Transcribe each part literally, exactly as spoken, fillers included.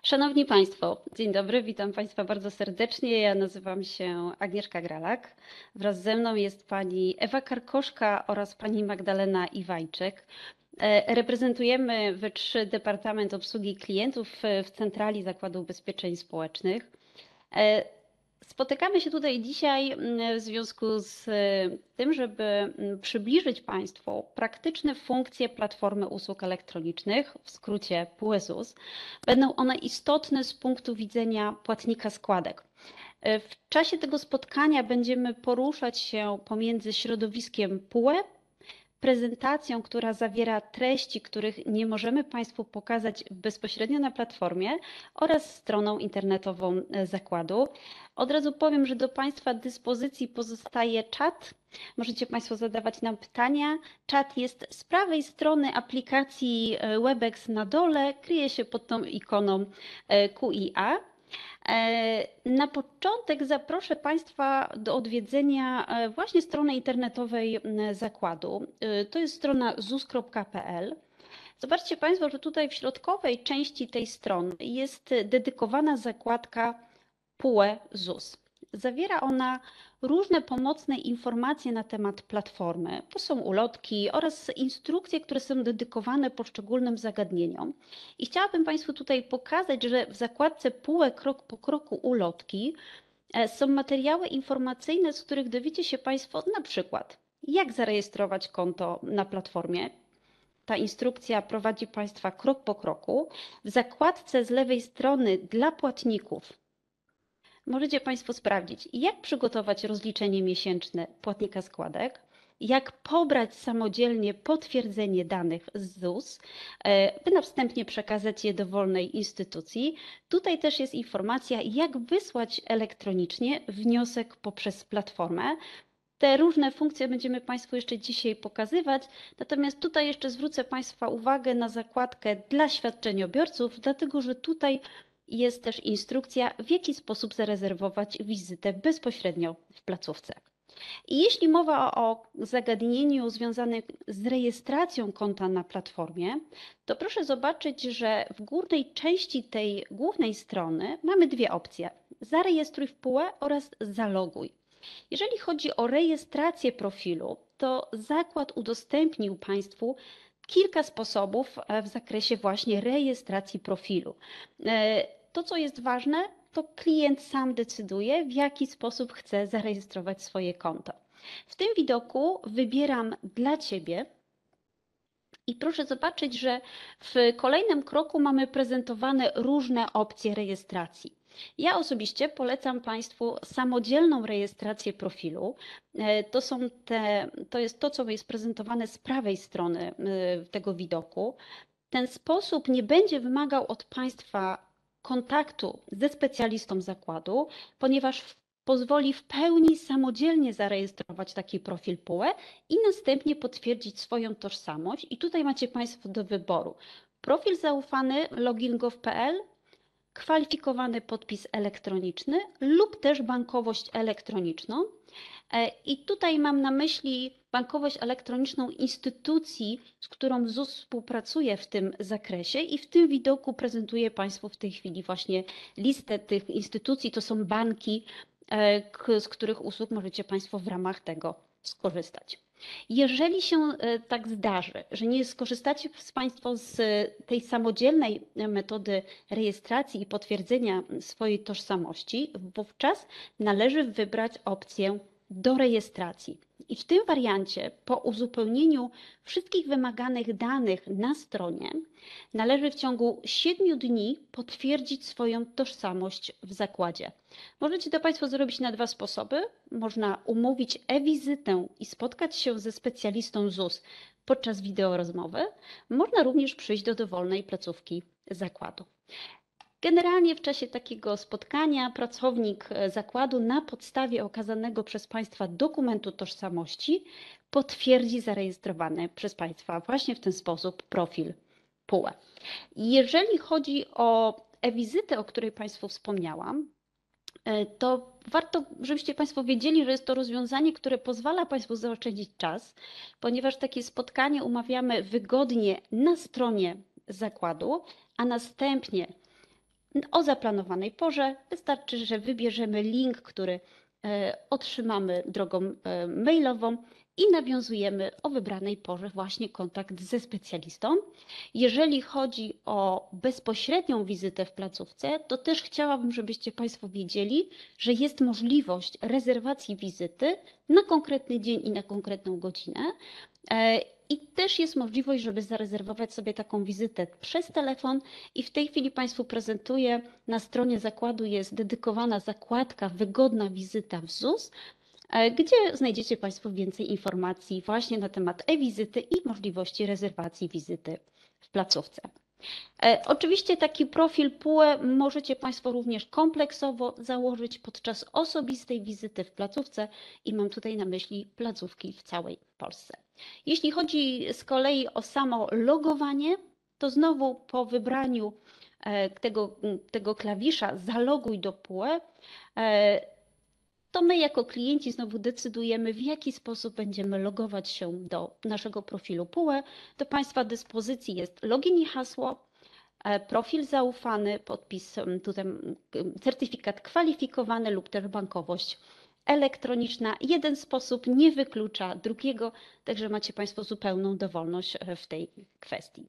Szanowni Państwo, dzień dobry, witam Państwa bardzo serdecznie. Ja nazywam się Agnieszka Gralak. Wraz ze mną jest pani Ewa Karkoszka oraz pani Magdalena Iwajczyk. E, Reprezentujemy we trzy Departament Obsługi Klientów w w Centrali Zakładu Ubezpieczeń Społecznych. E, Spotykamy się tutaj dzisiaj mm, w związku z e, tym, żeby mm, przybliżyć Państwu praktyczne funkcje Platformy Usług Elektronicznych, w skrócie P U E ZUS. Będą one istotne z punktu widzenia płatnika składek. E, W czasie tego spotkania będziemy poruszać się pomiędzy środowiskiem P U E, prezentacją, która zawiera treści, których nie możemy Państwu pokazać bezpośrednio na platformie, oraz stroną internetową zakładu. Od razu powiem, że do Państwa dyspozycji pozostaje czat. Możecie Państwo zadawać nam pytania. Czat jest z prawej strony aplikacji Webex na dole, kryje się pod tą ikoną Q I A. Na początek zaproszę Państwa do odwiedzenia właśnie strony internetowej zakładu. To jest stronazus kropka p l. Zobaczcie Państwo, że tutaj w środkowej części tej strony jest dedykowana zakładka P U E ZUS. Zawiera ona różne pomocne informacje na temat platformy. To są ulotki oraz instrukcje, które są dedykowane poszczególnym zagadnieniom. I chciałabym Państwu tutaj pokazać, że w zakładce P U E krok po kroku ulotki są materiały informacyjne, z których dowiecie się Państwo na przykład, jak zarejestrować konto na platformie. Ta instrukcja prowadzi Państwa krok po kroku. W zakładce z lewej strony dla płatników możecie Państwo sprawdzić, jak przygotować rozliczenie miesięczne płatnika składek, jak pobrać samodzielnie potwierdzenie danych z ZUS, by na wstępnie przekazać je dowolnej instytucji. Tutaj też jest informacja, jak wysłać elektronicznie wniosek poprzez platformę. Te różne funkcje będziemy Państwu jeszcze dzisiaj pokazywać, natomiast tutaj jeszcze zwrócę Państwa uwagę na zakładkę dla świadczeniobiorców, dlatego że tutaj jest też instrukcja, w jaki sposób zarezerwować wizytę bezpośrednio w placówce. I jeśli mowa o zagadnieniu związanym z rejestracją konta na platformie, to proszę zobaczyć, że w górnej części tej głównej strony mamy dwie opcje: zarejestruj w P U E oraz zaloguj. Jeżeli chodzi o rejestrację profilu, to zakład udostępnił Państwu kilka sposobów w zakresie właśnie rejestracji profilu. To, co jest ważne, to klient sam decyduje, w jaki sposób chce zarejestrować swoje konto. W tym widoku wybieram dla Ciebie i proszę zobaczyć, że w kolejnym kroku mamy prezentowane różne opcje rejestracji. Ja osobiście polecam Państwu samodzielną rejestrację profilu. To, są te, to jest to, co jest prezentowane z prawej strony tego widoku. Ten sposób nie będzie wymagał od Państwa kontaktu ze specjalistą zakładu, ponieważ pozwoli w pełni samodzielnie zarejestrować taki profil P U E i następnie potwierdzić swoją tożsamość. I tutaj macie Państwo do wyboru profil zaufany login kropka gov kropka p l, kwalifikowany podpis elektroniczny lub też bankowość elektroniczną. I tutaj mam na myśli bankowość elektroniczną instytucji, z którą ZUS współpracuje w tym zakresie, i w tym widoku prezentuję Państwu w tej chwili właśnie listę tych instytucji. To są banki, z których usług możecie Państwo w ramach tego skorzystać. Jeżeli się tak zdarzy, że nie skorzystacie Państwo z tej samodzielnej metody rejestracji i potwierdzenia swojej tożsamości, wówczas należy wybrać opcję do rejestracji. I w tym wariancie, po uzupełnieniu wszystkich wymaganych danych na stronie, należy w ciągu siedmiu dni potwierdzić swoją tożsamość w zakładzie. Możecie to Państwo zrobić na dwa sposoby. Można umówić e-wizytę i spotkać się ze specjalistą ZUS podczas wideorozmowy. Można również przyjść do dowolnej placówki zakładu. Generalnie w czasie takiego spotkania pracownik zakładu na podstawie okazanego przez Państwa dokumentu tożsamości potwierdzi zarejestrowany przez Państwa właśnie w ten sposób profil P U E. Jeżeli chodzi o e-wizytę, o której Państwu wspomniałam, to warto, żebyście Państwo wiedzieli, że jest to rozwiązanie, które pozwala Państwu zaoszczędzić czas, ponieważ takie spotkanie umawiamy wygodnie na stronie zakładu, a następnie o zaplanowanej porze. Wystarczy, że wybierzemy link, który e, otrzymamy drogą e, mailową i nawiązujemy o wybranej porze właśnie kontakt ze specjalistą. Jeżeli chodzi o bezpośrednią wizytę w placówce, to też chciałabym, żebyście Państwo wiedzieli, że jest możliwość rezerwacji wizyty na konkretny dzień i na konkretną godzinę. I też jest możliwość, żeby zarezerwować sobie taką wizytę przez telefon i w tej chwili Państwu prezentuję, na stronie zakładu jest dedykowana zakładka Wygodna wizyta w ZUS, gdzie znajdziecie Państwo więcej informacji właśnie na temat e-wizyty i możliwości rezerwacji wizyty w placówce. Oczywiście taki profil P U E możecie Państwo również kompleksowo założyć podczas osobistej wizyty w placówce i mam tutaj na myśli placówki w całej Polsce. Jeśli chodzi z kolei o samo logowanie, to znowu po wybraniu tego, tego klawisza zaloguj do P U E, to my jako klienci znowu decydujemy, w jaki sposób będziemy logować się do naszego profilu P U E. Do Państwa dyspozycji jest login i hasło, profil zaufany, podpis, tutaj certyfikat kwalifikowany lub też bankowość elektroniczna. Jeden sposób nie wyklucza drugiego, także macie Państwo zupełną dowolność w tej kwestii.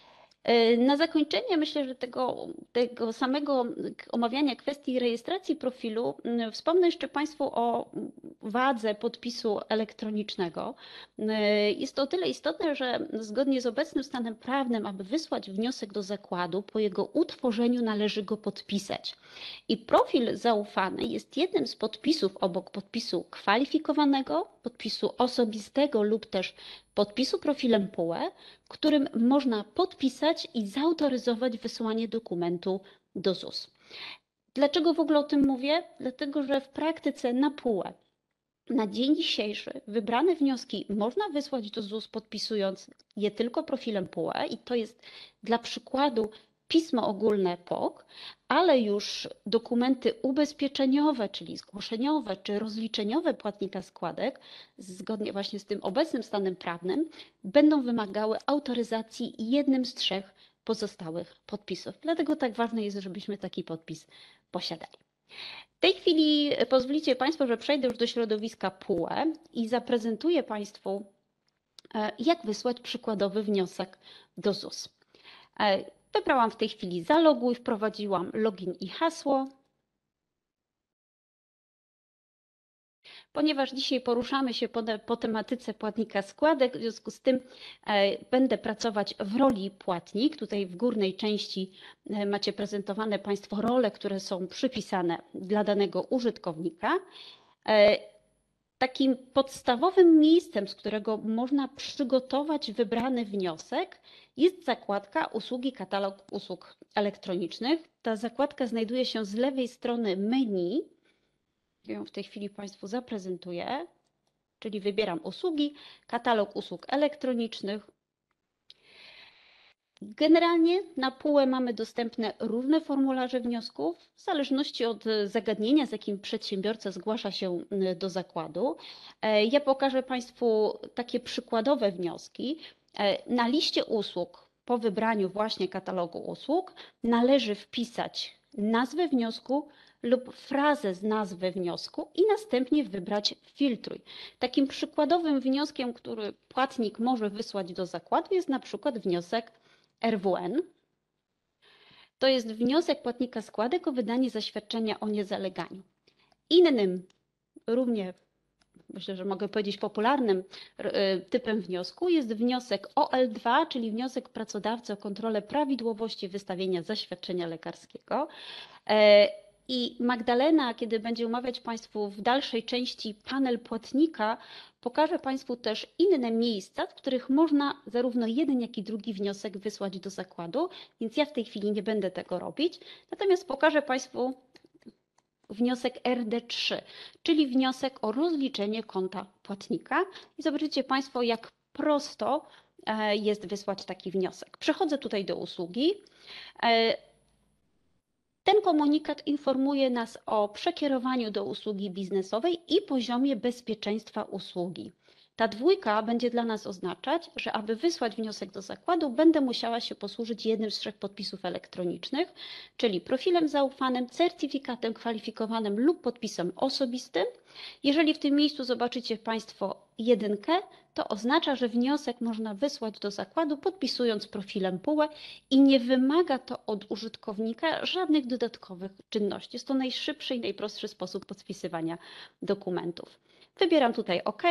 Na zakończenie myślę, że tego, tego samego omawiania kwestii rejestracji profilu wspomnę jeszcze Państwu o wadze podpisu elektronicznego. Jest to o tyle istotne, że zgodnie z obecnym stanem prawnym, aby wysłać wniosek do zakładu, po jego utworzeniu należy go podpisać. I profil zaufany jest jednym z podpisów obok podpisu kwalifikowanego, podpisu osobistego lub też podpisu profilem P U E, którym można podpisać i zautoryzować wysłanie dokumentu do ZUS. Dlaczego w ogóle o tym mówię? Dlatego, że w praktyce na P U E na dzień dzisiejszy wybrane wnioski można wysłać do ZUS podpisując je tylko profilem P U E i to jest dla przykładu pismo ogólne P O K, ale już dokumenty ubezpieczeniowe, czyli zgłoszeniowe czy rozliczeniowe płatnika składek, zgodnie właśnie z tym obecnym stanem prawnym, będą wymagały autoryzacji jednym z trzech pozostałych podpisów. Dlatego tak ważne jest, żebyśmy taki podpis posiadali. W tej chwili pozwolicie Państwo, że przejdę już do środowiska P U E i zaprezentuję Państwu, jak wysłać przykładowy wniosek do ZUS. Wybrałam w tej chwili zaloguj, wprowadziłam login i hasło. Ponieważ dzisiaj poruszamy się po, po tematyce płatnika składek, w związku z tym e, będę pracować w roli płatnik. Tutaj w górnej części e, macie prezentowane Państwo role, które są przypisane dla danego użytkownika. E, takim podstawowym miejscem, z którego można przygotować wybrany wniosek, jest zakładka usługi katalog usług elektronicznych. Ta zakładka znajduje się z lewej strony menu. Ja ją w tej chwili Państwu zaprezentuję, czyli wybieram usługi, katalog usług elektronicznych. Generalnie na P U E mamy dostępne różne formularze wniosków, w zależności od zagadnienia, z jakim przedsiębiorca zgłasza się do zakładu. Ja pokażę Państwu takie przykładowe wnioski. Na liście usług, po wybraniu właśnie katalogu usług, należy wpisać nazwę wniosku lub frazę z nazwy wniosku i następnie wybrać filtruj. Takim przykładowym wnioskiem, który płatnik może wysłać do zakładu, jest na przykład wniosek R W N. To jest wniosek płatnika składek o wydanie zaświadczenia o niezaleganiu. Innym, równie myślę, że mogę powiedzieć popularnym typem wniosku jest wniosek O L dwa, czyli wniosek pracodawcy o kontrolę prawidłowości wystawienia zaświadczenia lekarskiego. I Magdalena, kiedy będzie omawiać Państwu w dalszej części panel płatnika, pokaże Państwu też inne miejsca, w których można zarówno jeden, jak i drugi wniosek wysłać do zakładu, więc ja w tej chwili nie będę tego robić. Natomiast pokażę Państwu wniosek R D trzy, czyli wniosek o rozliczenie konta płatnika. I zobaczycie Państwo, jak prosto jest wysłać taki wniosek. Przechodzę tutaj do usługi. Ten komunikat informuje nas o przekierowaniu do usługi biznesowej i poziomie bezpieczeństwa usługi. Ta dwójka będzie dla nas oznaczać, że aby wysłać wniosek do zakładu, będę musiała się posłużyć jednym z trzech podpisów elektronicznych, czyli profilem zaufanym, certyfikatem kwalifikowanym lub podpisem osobistym. Jeżeli w tym miejscu zobaczycie Państwo jedynkę, to oznacza, że wniosek można wysłać do zakładu podpisując profilem P U E i nie wymaga to od użytkownika żadnych dodatkowych czynności. Jest to najszybszy i najprostszy sposób podpisywania dokumentów. Wybieram tutaj OK.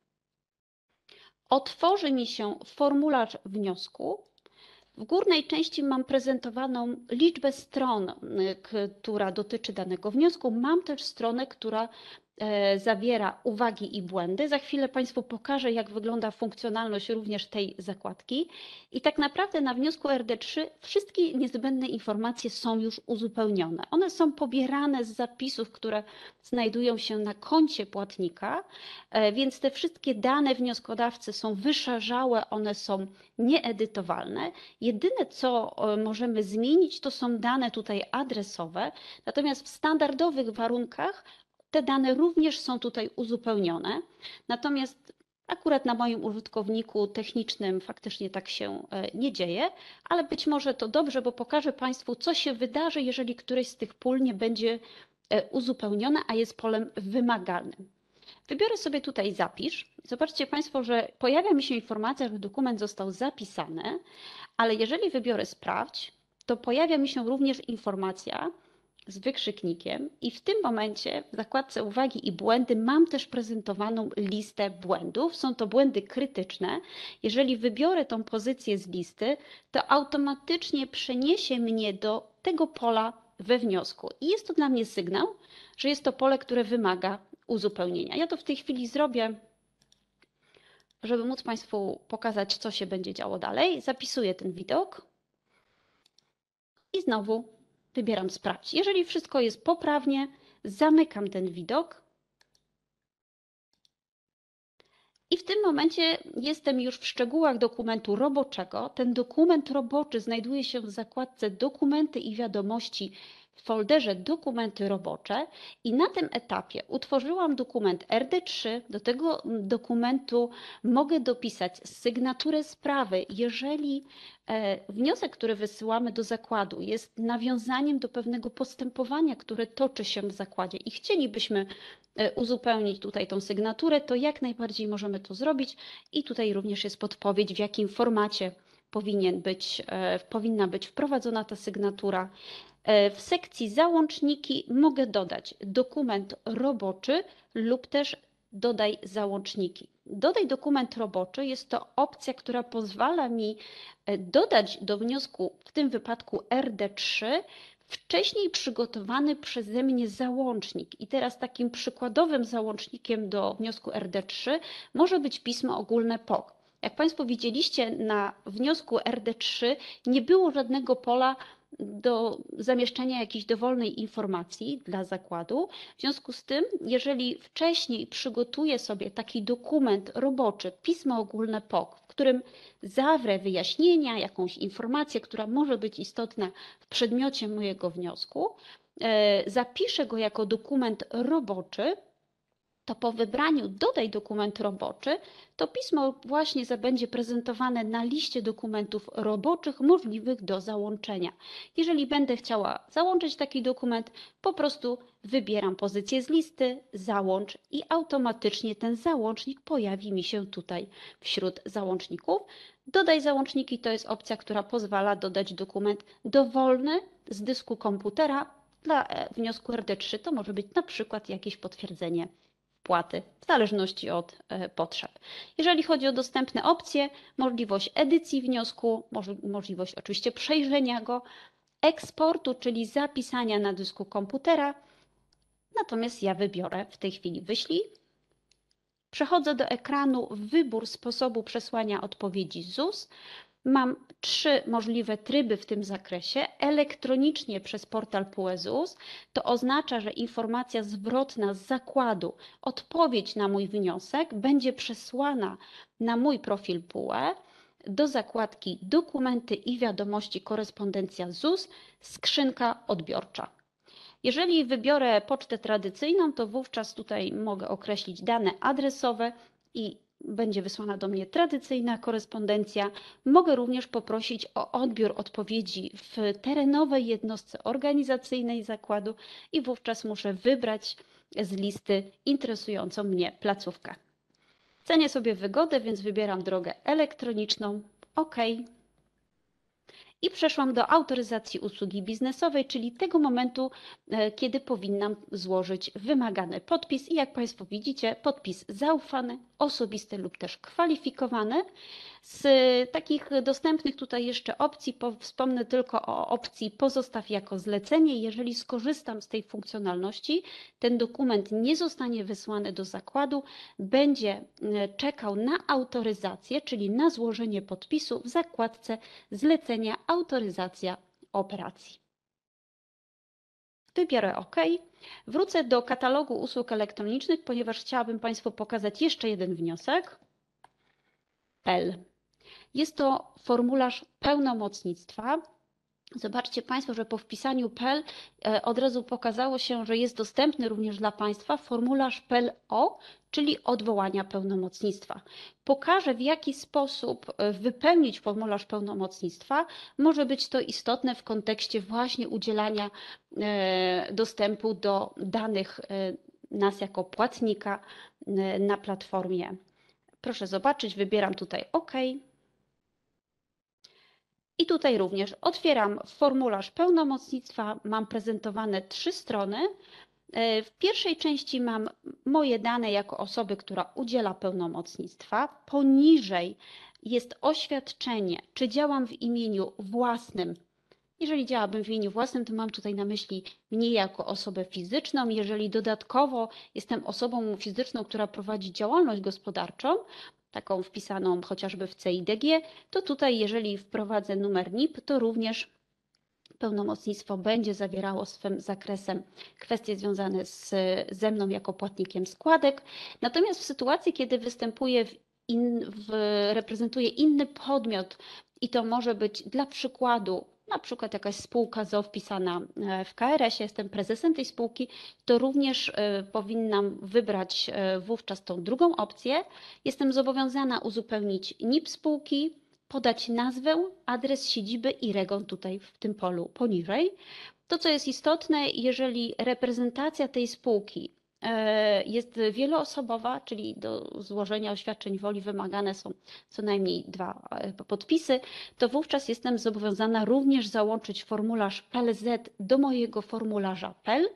Otworzy mi się formularz wniosku. W górnej części mam prezentowaną liczbę stron, która dotyczy danego wniosku. Mam też stronę, która zawiera uwagi i błędy. Za chwilę Państwu pokażę, jak wygląda funkcjonalność również tej zakładki. I tak naprawdę na wniosku R D trzy wszystkie niezbędne informacje są już uzupełnione. One są pobierane z zapisów, które znajdują się na koncie płatnika, więc te wszystkie dane wnioskodawcy są wyszarzałe, one są nieedytowalne. Jedyne, co możemy zmienić, to są dane tutaj adresowe, natomiast w standardowych warunkach te dane również są tutaj uzupełnione, natomiast akurat na moim użytkowniku technicznym faktycznie tak się nie dzieje, ale być może to dobrze, bo pokażę Państwu, co się wydarzy, jeżeli któreś z tych pól nie będzie uzupełnione, a jest polem wymagalnym. Wybiorę sobie tutaj zapisz. Zobaczcie Państwo, że pojawia mi się informacja, że dokument został zapisany, ale jeżeli wybiorę sprawdź, to pojawia mi się również informacja z wykrzyknikiem i w tym momencie w zakładce uwagi i błędy mam też prezentowaną listę błędów. Są to błędy krytyczne. Jeżeli wybiorę tą pozycję z listy, to automatycznie przeniesie mnie do tego pola we wniosku i jest to dla mnie sygnał, że jest to pole, które wymaga uzupełnienia. Ja to w tej chwili zrobię, żeby móc Państwu pokazać, co się będzie działo dalej. Zapisuję ten widok i znowu wybieram sprawdź. Jeżeli wszystko jest poprawnie, zamykam ten widok i w tym momencie jestem już w szczegółach dokumentu roboczego. Ten dokument roboczy znajduje się w zakładce dokumenty i wiadomości w folderze dokumenty robocze i na tym etapie utworzyłam dokument R D trzy. Do tego dokumentu mogę dopisać sygnaturę sprawy. Jeżeli wniosek, który wysyłamy do zakładu jest nawiązaniem do pewnego postępowania, które toczy się w zakładzie i chcielibyśmy uzupełnić tutaj tą sygnaturę, to jak najbardziej możemy to zrobić i tutaj również jest podpowiedź, w jakim formacie powinien być, powinna być wprowadzona ta sygnatura. W sekcji załączniki mogę dodać dokument roboczy lub też dodaj załączniki. Dodaj dokument roboczy jest to opcja, która pozwala mi dodać do wniosku, w tym wypadku R D trzy, wcześniej przygotowany przeze mnie załącznik. I teraz takim przykładowym załącznikiem do wniosku R D trzy może być pismo ogólne P O K. Jak Państwo widzieliście, na wniosku R D trzy nie było żadnego pola do zamieszczenia jakiejś dowolnej informacji dla zakładu. W związku z tym, jeżeli wcześniej przygotuję sobie taki dokument roboczy, pismo ogólne P O K, w którym zawrę wyjaśnienia, jakąś informację, która może być istotna w przedmiocie mojego wniosku, zapiszę go jako dokument roboczy, to po wybraniu dodaj dokument roboczy, to pismo właśnie będzie prezentowane na liście dokumentów roboczych możliwych do załączenia. Jeżeli będę chciała załączyć taki dokument, po prostu wybieram pozycję z listy, załącz i automatycznie ten załącznik pojawi mi się tutaj wśród załączników. Dodaj załączniki to jest opcja, która pozwala dodać dokument dowolny z dysku komputera. Dla wniosku R D trzy to może być na przykład jakieś potwierdzenie wpłaty, w zależności od potrzeb. Jeżeli chodzi o dostępne opcje, możliwość edycji wniosku, możliwość oczywiście przejrzenia go, eksportu, czyli zapisania na dysku komputera, natomiast ja wybiorę w tej chwili wyślij. Przechodzę do ekranu wybór sposobu przesłania odpowiedzi Z U S. Mam trzy możliwe tryby w tym zakresie. Elektronicznie przez portal P U E Z U S. To oznacza, że informacja zwrotna z zakładu, odpowiedź na mój wniosek będzie przesłana na mój profil P U E do zakładki dokumenty i wiadomości korespondencja Z U S, skrzynka odbiorcza. Jeżeli wybiorę pocztę tradycyjną, to wówczas tutaj mogę określić dane adresowe i będzie wysłana do mnie tradycyjna korespondencja. Mogę również poprosić o odbiór odpowiedzi w terenowej jednostce organizacyjnej zakładu i wówczas muszę wybrać z listy interesującą mnie placówkę. Cenię sobie wygodę, więc wybieram drogę elektroniczną. OK. I przeszłam do autoryzacji usługi biznesowej, czyli tego momentu, kiedy powinnam złożyć wymagany podpis. I jak Państwo widzicie, podpis zaufany, osobisty lub też kwalifikowany. Z takich dostępnych tutaj jeszcze opcji wspomnę tylko o opcji pozostaw jako zlecenie. Jeżeli skorzystam z tej funkcjonalności, ten dokument nie zostanie wysłany do zakładu, będzie czekał na autoryzację, czyli na złożenie podpisu w zakładce zlecenia autoryzacja operacji. Wybiorę OK. Wrócę do katalogu usług elektronicznych, ponieważ chciałabym Państwu pokazać jeszcze jeden wniosek. P E L. Jest to formularz pełnomocnictwa. Zobaczcie Państwo, że po wpisaniu P E L od razu pokazało się, że jest dostępny również dla Państwa formularz P E L O, czyli odwołania pełnomocnictwa. Pokażę, w jaki sposób wypełnić formularz pełnomocnictwa. Może być to istotne w kontekście właśnie udzielania dostępu do danych nas jako płatnika na platformie. Proszę zobaczyć, wybieram tutaj OK. I tutaj również otwieram formularz pełnomocnictwa. Mam prezentowane trzy strony. W pierwszej części mam moje dane jako osoby, która udziela pełnomocnictwa. Poniżej jest oświadczenie, czy działam w imieniu własnym. Jeżeli działałabym w imieniu własnym, to mam tutaj na myśli mnie jako osobę fizyczną. Jeżeli dodatkowo jestem osobą fizyczną, która prowadzi działalność gospodarczą, taką wpisaną chociażby w C I D G, to tutaj jeżeli wprowadzę numer N I P, to również pełnomocnictwo będzie zawierało swym zakresem kwestie związane z, ze mną jako płatnikiem składek. Natomiast w sytuacji, kiedy występuję w, in, w reprezentuję inny podmiot i to może być dla przykładu na przykład jakaś spółka z o o wpisana w K R S ie, jestem prezesem tej spółki, to również powinnam wybrać wówczas tą drugą opcję. Jestem zobowiązana uzupełnić N I P spółki, podać nazwę, adres siedziby i REGON tutaj w tym polu poniżej. To, co jest istotne, jeżeli reprezentacja tej spółki jest wieloosobowa, czyli do złożenia oświadczeń woli wymagane są co najmniej dwa podpisy, to wówczas jestem zobowiązana również załączyć formularz P L Z do mojego formularza P E L.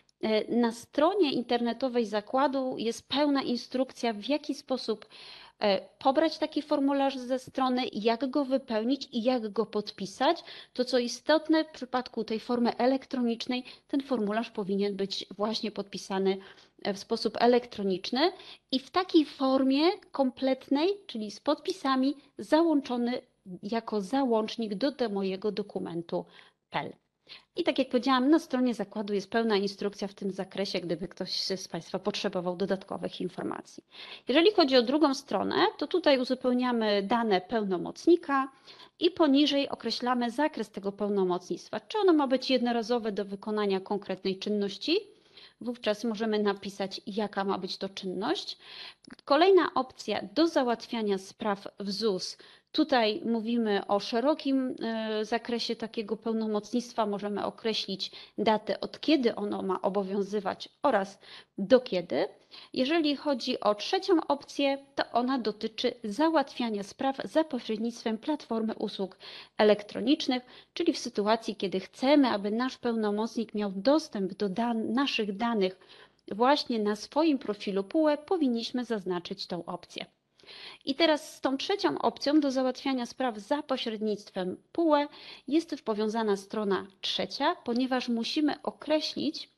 Na stronie internetowej zakładu jest pełna instrukcja, w jaki sposób pobrać taki formularz ze strony, jak go wypełnić i jak go podpisać. To, co istotne, w przypadku tej formy elektronicznej, ten formularz powinien być właśnie podpisany w sposób elektroniczny i w takiej formie kompletnej, czyli z podpisami, załączony jako załącznik do, do mojego dokumentu P E L. I tak jak powiedziałam, na stronie zakładu jest pełna instrukcja w tym zakresie, gdyby ktoś z Państwa potrzebował dodatkowych informacji. Jeżeli chodzi o drugą stronę, to tutaj uzupełniamy dane pełnomocnika i poniżej określamy zakres tego pełnomocnictwa. Czy ono ma być jednorazowe do wykonania konkretnej czynności? Wówczas możemy napisać, jaka ma być to czynność. Kolejna opcja do załatwiania spraw w Z U S. Tutaj mówimy o szerokim zakresie takiego pełnomocnictwa. Możemy określić datę, od kiedy ono ma obowiązywać oraz do kiedy. Jeżeli chodzi o trzecią opcję, to ona dotyczy załatwiania spraw za pośrednictwem platformy usług elektronicznych, czyli w sytuacji, kiedy chcemy, aby nasz pełnomocnik miał dostęp do dan- naszych danych właśnie na swoim profilu P U E, powinniśmy zaznaczyć tą opcję. I teraz z tą trzecią opcją do załatwiania spraw za pośrednictwem P U E jest też powiązana strona trzecia, ponieważ musimy określić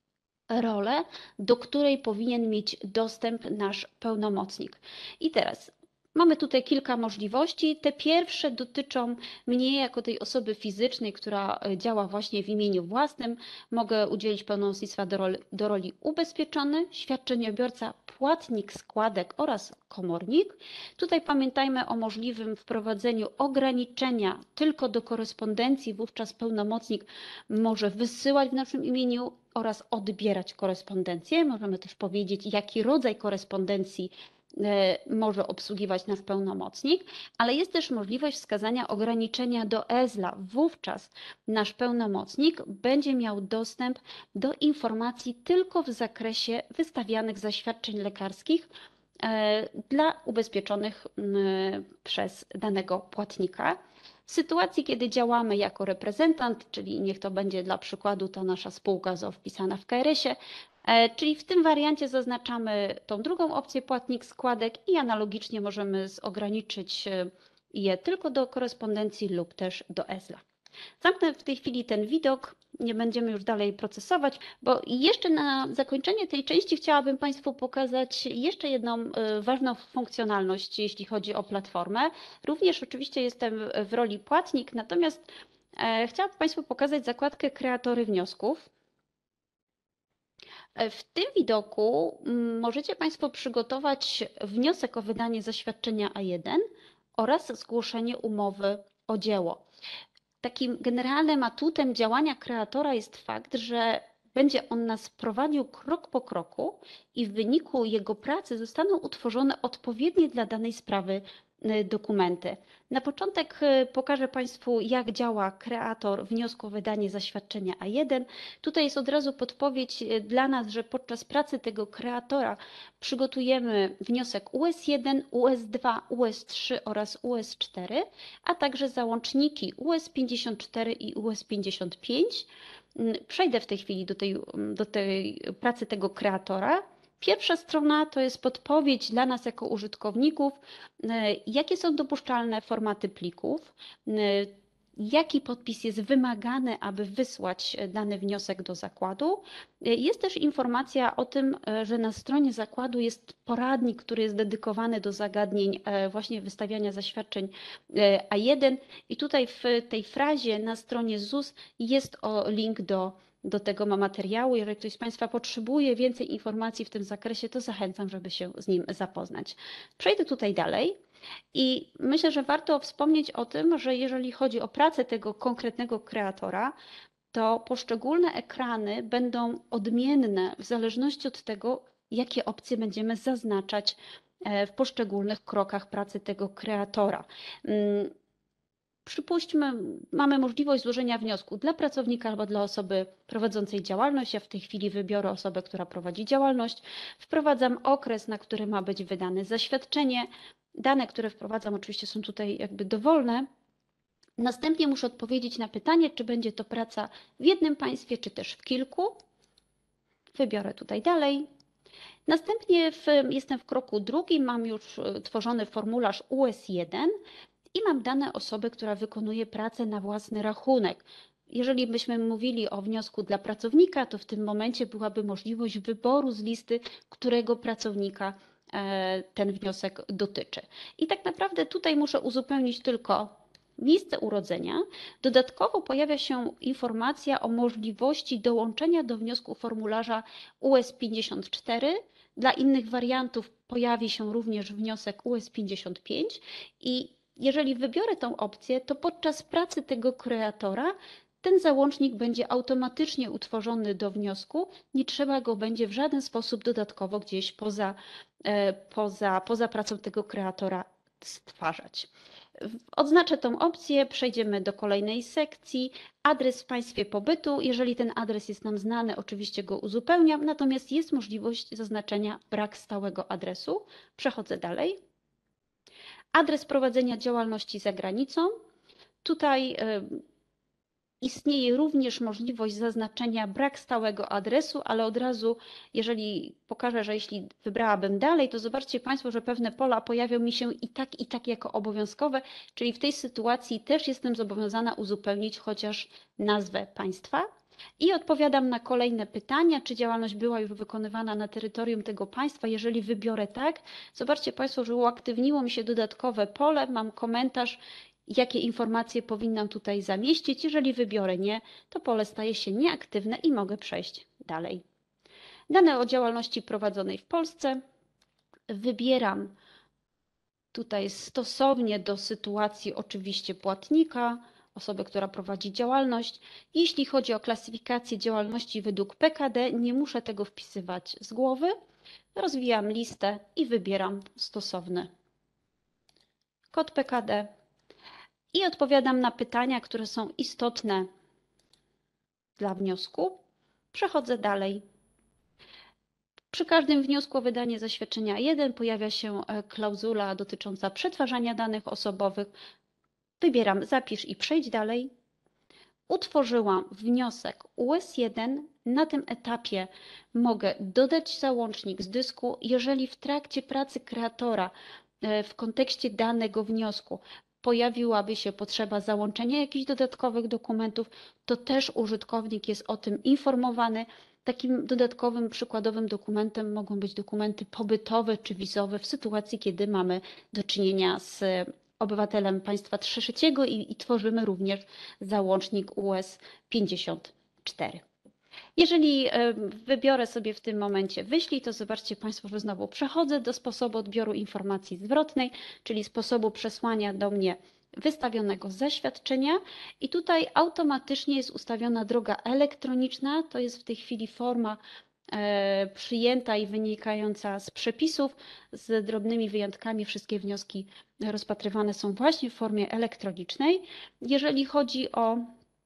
rolę, do której powinien mieć dostęp nasz pełnomocnik. I teraz mamy tutaj kilka możliwości. Te pierwsze dotyczą mnie jako tej osoby fizycznej, która działa właśnie w imieniu własnym. Mogę udzielić pełnomocnictwa do roli, do roli ubezpieczony, świadczeniobiorca, płatnik składek oraz komornik. Tutaj pamiętajmy o możliwym wprowadzeniu ograniczenia tylko do korespondencji. Wówczas pełnomocnik może wysyłać w naszym imieniu oraz odbierać korespondencję. Możemy też powiedzieć, jaki rodzaj korespondencji może obsługiwać nasz pełnomocnik, ale jest też możliwość wskazania ograniczenia do ESLA. Wówczas nasz pełnomocnik będzie miał dostęp do informacji tylko w zakresie wystawianych zaświadczeń lekarskich dla ubezpieczonych przez danego płatnika. W sytuacji, kiedy działamy jako reprezentant, czyli niech to będzie dla przykładu ta nasza spółka z o o wpisana w K R S ie, czyli w tym wariancie zaznaczamy tą drugą opcję płatnik składek i analogicznie możemy ograniczyć je tylko do korespondencji lub też do ESLA. Zamknę w tej chwili ten widok, nie będziemy już dalej procesować, bo jeszcze na zakończenie tej części chciałabym Państwu pokazać jeszcze jedną ważną funkcjonalność, jeśli chodzi o platformę. Również oczywiście jestem w roli płatnik, natomiast chciałabym Państwu pokazać zakładkę Kreatory wniosków. W tym widoku możecie Państwo przygotować wniosek o wydanie zaświadczenia A jeden oraz zgłoszenie umowy o dzieło. Takim generalnym atutem działania kreatora jest fakt, że będzie on nas prowadził krok po kroku i w wyniku jego pracy zostaną utworzone odpowiednie dla danej sprawy dokumenty. Na początek pokażę Państwu, jak działa kreator wniosku o wydanie zaświadczenia A jeden. Tutaj jest od razu podpowiedź dla nas, że podczas pracy tego kreatora przygotujemy wniosek U S jeden, U S dwa, U S trzy oraz U S cztery, a także załączniki U S pięćdziesiąt cztery i U S pięćdziesiąt pięć. Przejdę w tej chwili do tej, do tej pracy tego kreatora. Pierwsza strona to jest podpowiedź dla nas jako użytkowników, jakie są dopuszczalne formaty plików, jaki podpis jest wymagany, aby wysłać dany wniosek do zakładu. Jest też informacja o tym, że na stronie zakładu jest poradnik, który jest dedykowany do zagadnień właśnie wystawiania zaświadczeń A jeden i tutaj w tej frazie na stronie Z U S jest o link do do tego materiału. Jeżeli ktoś z Państwa potrzebuje więcej informacji w tym zakresie, to zachęcam, żeby się z nim zapoznać. Przejdę tutaj dalej i myślę, że warto wspomnieć o tym, że jeżeli chodzi o pracę tego konkretnego kreatora, to poszczególne ekrany będą odmienne w zależności od tego, jakie opcje będziemy zaznaczać w poszczególnych krokach pracy tego kreatora. Przypuśćmy, mamy możliwość złożenia wniosku dla pracownika albo dla osoby prowadzącej działalność. Ja w tej chwili wybiorę osobę, która prowadzi działalność. Wprowadzam okres, na który ma być wydane zaświadczenie. Dane, które wprowadzam, oczywiście są tutaj jakby dowolne. Następnie muszę odpowiedzieć na pytanie, czy będzie to praca w jednym państwie, czy też w kilku. Wybiorę tutaj dalej. Następnie w, jestem w kroku drugim, mam już tworzony formularz U S jeden. I mam dane osoby, która wykonuje pracę na własny rachunek. Jeżeli byśmy mówili o wniosku dla pracownika, to w tym momencie byłaby możliwość wyboru z listy, którego pracownika ten wniosek dotyczy. I tak naprawdę tutaj muszę uzupełnić tylko miejsce urodzenia. Dodatkowo pojawia się informacja o możliwości dołączenia do wniosku formularza U S pięćdziesiąt cztery. Dla innych wariantów pojawi się również wniosek U S pięćdziesiąt pięć i jeżeli wybiorę tą opcję, to podczas pracy tego kreatora ten załącznik będzie automatycznie utworzony do wniosku, nie trzeba go będzie w żaden sposób dodatkowo gdzieś poza, poza, poza pracą tego kreatora stwarzać. Odznaczę tą opcję, przejdziemy do kolejnej sekcji. Adres w państwie pobytu. Jeżeli ten adres jest nam znany, oczywiście go uzupełniam, natomiast jest możliwość zaznaczenia brak stałego adresu. Przechodzę dalej. Adres prowadzenia działalności za granicą. Tutaj istnieje również możliwość zaznaczenia brak stałego adresu, ale od razu, jeżeli pokażę, że jeśli wybrałabym dalej, to zobaczcie Państwo, że pewne pola pojawią mi się i tak, i tak jako obowiązkowe, czyli w tej sytuacji też jestem zobowiązana uzupełnić chociaż nazwę państwa. I odpowiadam na kolejne pytania, czy działalność była już wykonywana na terytorium tego państwa. Jeżeli wybiorę tak, zobaczcie Państwo, że uaktywniło mi się dodatkowe pole, mam komentarz, jakie informacje powinnam tutaj zamieścić. Jeżeli wybiorę nie, to pole staje się nieaktywne i mogę przejść dalej. Dane o działalności prowadzonej w Polsce. Wybieram tutaj stosownie do sytuacji oczywiście płatnika, osobę, która prowadzi działalność. Jeśli chodzi o klasyfikację działalności według P K D, nie muszę tego wpisywać z głowy. rozwijam listę i wybieram stosowny kod P K D i odpowiadam na pytania, które są istotne dla wniosku. Przechodzę dalej. Przy każdym wniosku o wydanie zaświadczenia jeden pojawia się klauzula dotycząca przetwarzania danych osobowych. Wybieram zapisz i przejdź dalej. Utworzyłam wniosek U S jeden. Na tym etapie mogę dodać załącznik z dysku. Jeżeli w trakcie pracy kreatora w kontekście danego wniosku pojawiłaby się potrzeba załączenia jakichś dodatkowych dokumentów, to też użytkownik jest o tym informowany. Takim dodatkowym, przykładowym dokumentem mogą być dokumenty pobytowe czy wizowe w sytuacji, kiedy mamy do czynienia z obywatelem państwa trzeciego i, i tworzymy również załącznik U S pięćdziesiąt cztery. Jeżeli wybiorę sobie w tym momencie wyślij, to zobaczcie Państwo, że znowu przechodzę do sposobu odbioru informacji zwrotnej, czyli sposobu przesłania do mnie wystawionego zaświadczenia i tutaj automatycznie jest ustawiona droga elektroniczna, to jest w tej chwili forma przyjęta i wynikająca z przepisów, z drobnymi wyjątkami wszystkie wnioski rozpatrywane są właśnie w formie elektronicznej. Jeżeli chodzi o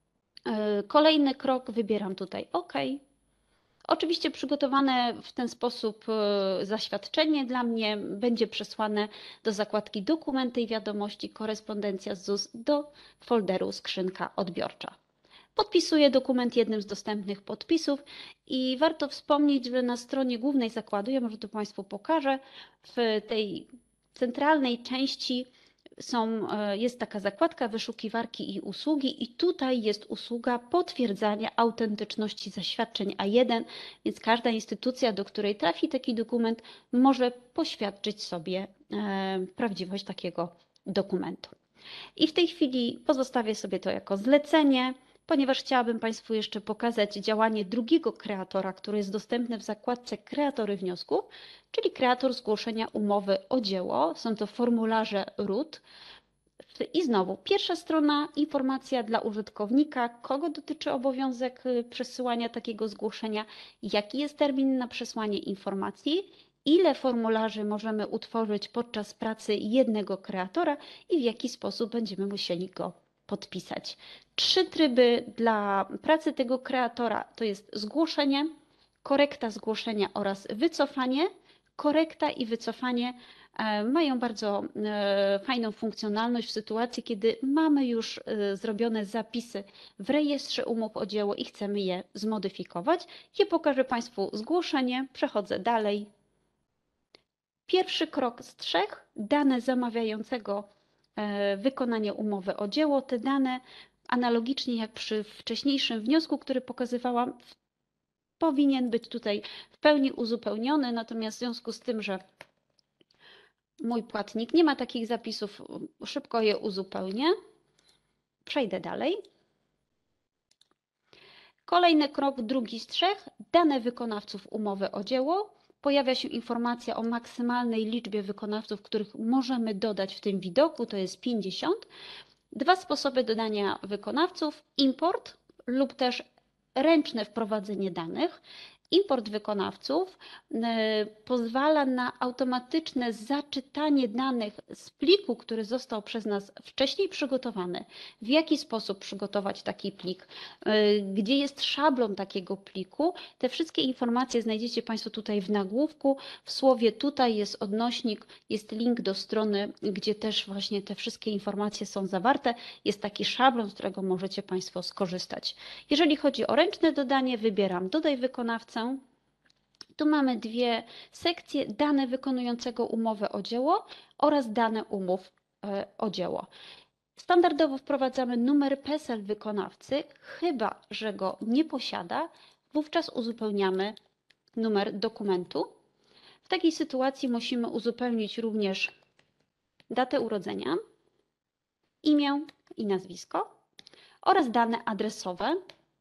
kolejny krok, wybieram tutaj OK. Oczywiście przygotowane w ten sposób zaświadczenie dla mnie będzie przesłane do zakładki Dokumenty i wiadomości, korespondencja z Z U S do folderu skrzynka odbiorcza. Podpisuję dokument jednym z dostępnych podpisów i warto wspomnieć, że na stronie głównej zakładu, ja może to Państwu pokażę, w tej centralnej części są, jest taka zakładka wyszukiwarki i usługi i tutaj jest usługa potwierdzania autentyczności zaświadczeń A jeden, więc każda instytucja, do której trafi taki dokument, może poświadczyć sobie prawdziwość takiego dokumentu. I w tej chwili pozostawię sobie to jako zlecenie, ponieważ chciałabym Państwu jeszcze pokazać działanie drugiego kreatora, który jest dostępny w zakładce Kreatory wniosków, czyli kreator zgłoszenia umowy o dzieło. Są to formularze R U T. I znowu pierwsza strona, informacja dla użytkownika, kogo dotyczy obowiązek przesyłania takiego zgłoszenia, jaki jest termin na przesłanie informacji, ile formularzy możemy utworzyć podczas pracy jednego kreatora i w jaki sposób będziemy musieli go podpisać. Trzy tryby dla pracy tego kreatora to jest zgłoszenie, korekta zgłoszenia oraz wycofanie. Korekta i wycofanie mają bardzo fajną funkcjonalność w sytuacji, kiedy mamy już zrobione zapisy w rejestrze umów o dzieło i chcemy je zmodyfikować. Ja pokażę Państwu zgłoszenie, przechodzę dalej. Pierwszy krok z trzech, dane zamawiającego wykonania umowy o dzieło. Te dane, analogicznie jak przy wcześniejszym wniosku, który pokazywałam, powinien być tutaj w pełni uzupełniony, natomiast w związku z tym, że mój płatnik nie ma takich zapisów, szybko je uzupełnię. Przejdę dalej. Kolejny krok, drugi z trzech, dane wykonawców umowy o dzieło. Pojawia się informacja o maksymalnej liczbie wykonawców, których możemy dodać w tym widoku, to jest pięćdziesiąt. Dwa sposoby dodania wykonawców, import lub też ręczne wprowadzenie danych. Import wykonawców pozwala na automatyczne zaczytanie danych z pliku, który został przez nas wcześniej przygotowany. W jaki sposób przygotować taki plik? Gdzie jest szablon takiego pliku? Te wszystkie informacje znajdziecie Państwo tutaj w nagłówku. W słowie tutaj jest odnośnik, jest link do strony, gdzie też właśnie te wszystkie informacje są zawarte. Jest taki szablon, z którego możecie Państwo skorzystać. Jeżeli chodzi o ręczne dodanie, wybieram Dodaj wykonawcę. Tu mamy dwie sekcje, dane wykonującego umowę o dzieło oraz dane umów o dzieło. Standardowo wprowadzamy numer P E S E L wykonawcy, chyba że go nie posiada, wówczas uzupełniamy numer dokumentu. W takiej sytuacji musimy uzupełnić również datę urodzenia, imię i nazwisko oraz dane adresowe.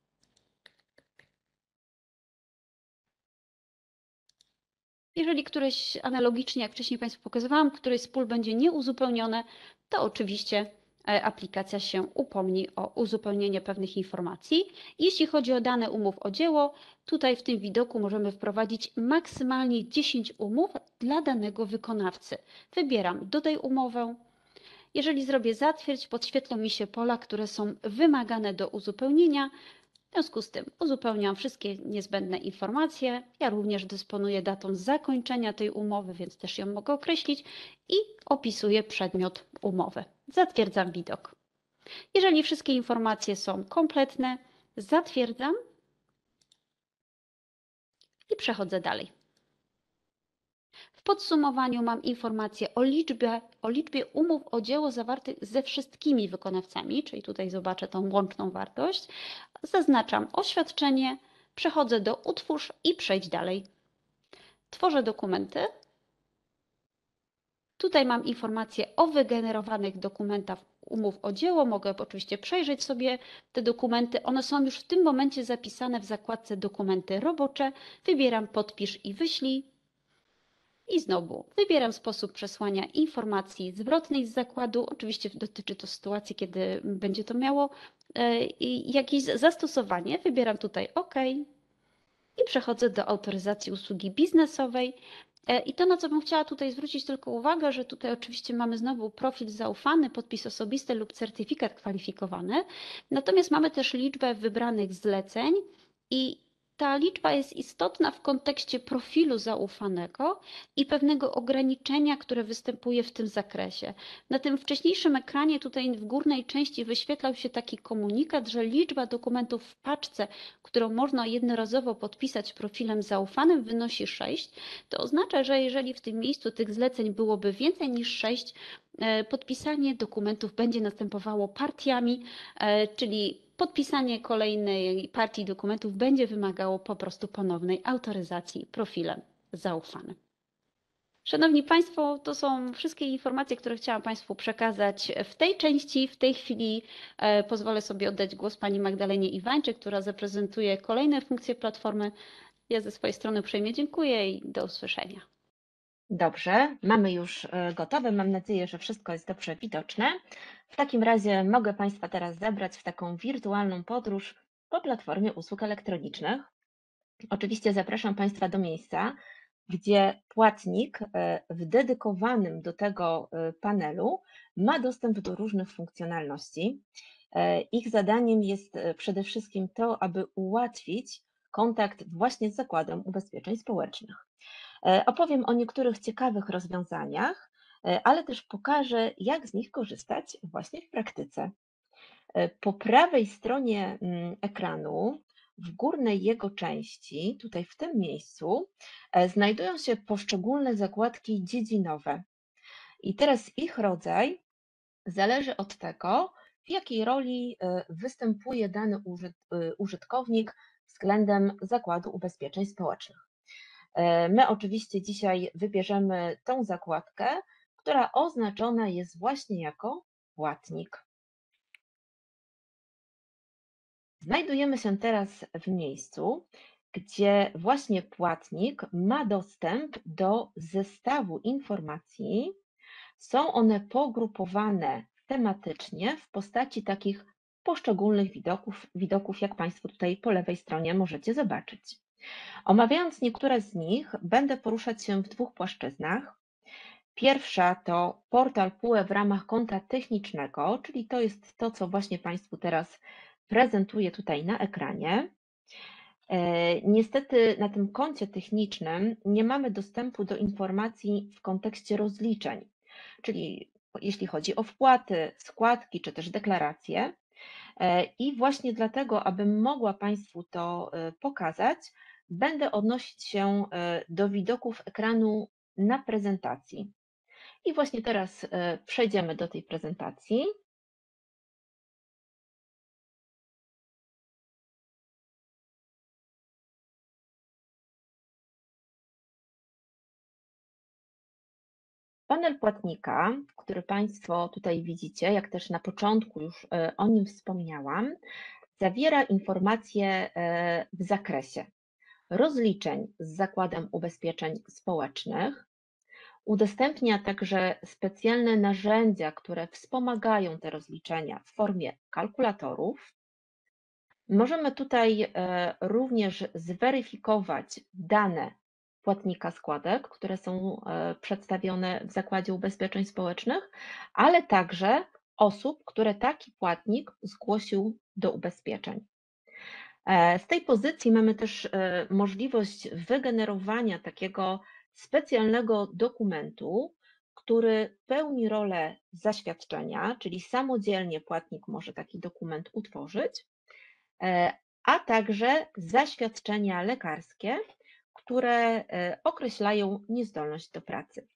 Jeżeli któreś, analogicznie jak wcześniej Państwu pokazywałam, któreś z pól będzie nieuzupełnione, to oczywiście aplikacja się upomni o uzupełnienie pewnych informacji. Jeśli chodzi o dane umów o dzieło, tutaj w tym widoku możemy wprowadzić maksymalnie dziesięć umów dla danego wykonawcy. Wybieram dodaj umowę. Jeżeli zrobię zatwierdź, podświetlą mi się pola, które są wymagane do uzupełnienia. W związku z tym uzupełniam wszystkie niezbędne informacje. Ja również dysponuję datą zakończenia tej umowy, więc też ją mogę określić i opisuję przedmiot umowy. Zatwierdzam widok. Jeżeli wszystkie informacje są kompletne, zatwierdzam i przechodzę dalej. W podsumowaniu mam informację o liczbie, o liczbie umów o dzieło zawartych ze wszystkimi wykonawcami, czyli tutaj zobaczę tą łączną wartość. Zaznaczam oświadczenie, przechodzę do utwórz i przejdź dalej. Tworzę dokumenty. Tutaj mam informacje o wygenerowanych dokumentach umów o dzieło. Mogę oczywiście przejrzeć sobie te dokumenty. One są już w tym momencie zapisane w zakładce dokumenty robocze. Wybieram podpisz i wyślij. I znowu wybieram sposób przesłania informacji zwrotnej z zakładu. Oczywiście dotyczy to sytuacji, kiedy będzie to miało jakieś zastosowanie. Wybieram tutaj OK i przechodzę do autoryzacji usługi biznesowej. I to, na co bym chciała tutaj zwrócić tylko uwagę, że tutaj oczywiście mamy znowu profil zaufany, podpis osobisty lub certyfikat kwalifikowany. Natomiast mamy też liczbę wybranych zleceń i ta liczba jest istotna w kontekście profilu zaufanego i pewnego ograniczenia, które występuje w tym zakresie. Na tym wcześniejszym ekranie tutaj w górnej części wyświetlał się taki komunikat, że liczba dokumentów w paczce, którą można jednorazowo podpisać profilem zaufanym, wynosi sześć. To oznacza, że jeżeli w tym miejscu tych zleceń byłoby więcej niż sześć, podpisanie dokumentów będzie następowało partiami, czyli podpisanie kolejnej partii dokumentów będzie wymagało po prostu ponownej autoryzacji profilem zaufanym. Szanowni Państwo, to są wszystkie informacje, które chciałam Państwu przekazać w tej części. W tej chwili pozwolę sobie oddać głos Pani Magdalenie Iwańczyk, która zaprezentuje kolejne funkcje platformy. Ja ze swojej strony uprzejmie dziękuję i do usłyszenia. Dobrze, mamy już gotowe. Mam nadzieję, że wszystko jest dobrze widoczne. W takim razie mogę Państwa teraz zabrać w taką wirtualną podróż po platformie usług elektronicznych. Oczywiście zapraszam Państwa do miejsca, gdzie płatnik w dedykowanym do tego panelu ma dostęp do różnych funkcjonalności. Ich zadaniem jest przede wszystkim to, aby ułatwić kontakt właśnie z Zakładem Ubezpieczeń Społecznych. Opowiem o niektórych ciekawych rozwiązaniach, ale też pokażę, jak z nich korzystać właśnie w praktyce. Po prawej stronie ekranu, w górnej jego części, tutaj w tym miejscu, znajdują się poszczególne zakładki dziedzinowe. I teraz ich rodzaj zależy od tego, w jakiej roli występuje dany użytkownik względem Zakładu Ubezpieczeń Społecznych. My oczywiście dzisiaj wybierzemy tą zakładkę, która oznaczona jest właśnie jako płatnik. Znajdujemy się teraz w miejscu, gdzie właśnie płatnik ma dostęp do zestawu informacji. Są one pogrupowane tematycznie w postaci takich poszczególnych widoków, widoków, jak Państwo tutaj po lewej stronie możecie zobaczyć. Omawiając niektóre z nich, będę poruszać się w dwóch płaszczyznach. Pierwsza to portal P U E w ramach konta technicznego, czyli to jest to, co właśnie Państwu teraz prezentuję tutaj na ekranie. Niestety na tym koncie technicznym nie mamy dostępu do informacji w kontekście rozliczeń, czyli jeśli chodzi o wpłaty, składki czy też deklaracje. I właśnie dlatego, abym mogła Państwu to pokazać, będę odnosić się do widoków ekranu na prezentacji. I właśnie teraz przejdziemy do tej prezentacji. Panel płatnika, który Państwo tutaj widzicie, jak też na początku już o nim wspomniałam, zawiera informacje w zakresie rozliczeń z Zakładem Ubezpieczeń Społecznych, Udostępnia także specjalne narzędzia, które wspomagają te rozliczenia w formie kalkulatorów. Możemy tutaj e, również zweryfikować dane płatnika składek, które są e, przedstawione w Zakładzie Ubezpieczeń Społecznych, ale także osób, które taki płatnik zgłosił do ubezpieczeń. E, Z tej pozycji mamy też e, możliwość wygenerowania takiego specjalnego dokumentu, który pełni rolę zaświadczenia, czyli samodzielnie płatnik może taki dokument utworzyć, e, a także zaświadczenia lekarskie, które e, określają niezdolność do pracy.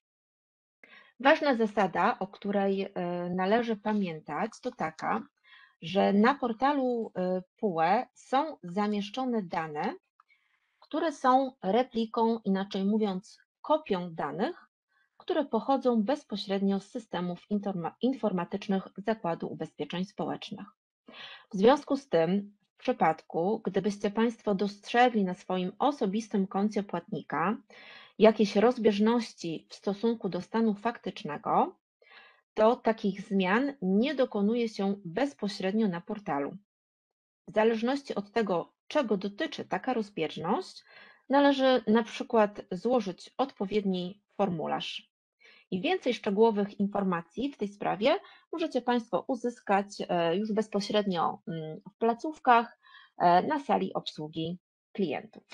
Ważna zasada, o której e, należy pamiętać, to taka, że na portalu y, P U E są zamieszczone dane, które są repliką, inaczej mówiąc, kopią danych, które pochodzą bezpośrednio z systemów informa- informatycznych Zakładu Ubezpieczeń Społecznych. W związku z tym, w przypadku, gdybyście Państwo dostrzegli na swoim osobistym koncie płatnika jakieś rozbieżności w stosunku do stanu faktycznego, to takich zmian nie dokonuje się bezpośrednio na portalu. W zależności od tego, czego dotyczy taka rozbieżność, należy na przykład złożyć odpowiedni formularz. I więcej szczegółowych informacji w tej sprawie możecie Państwo uzyskać e, już bezpośrednio mm, w placówkach e, na sali obsługi klientów.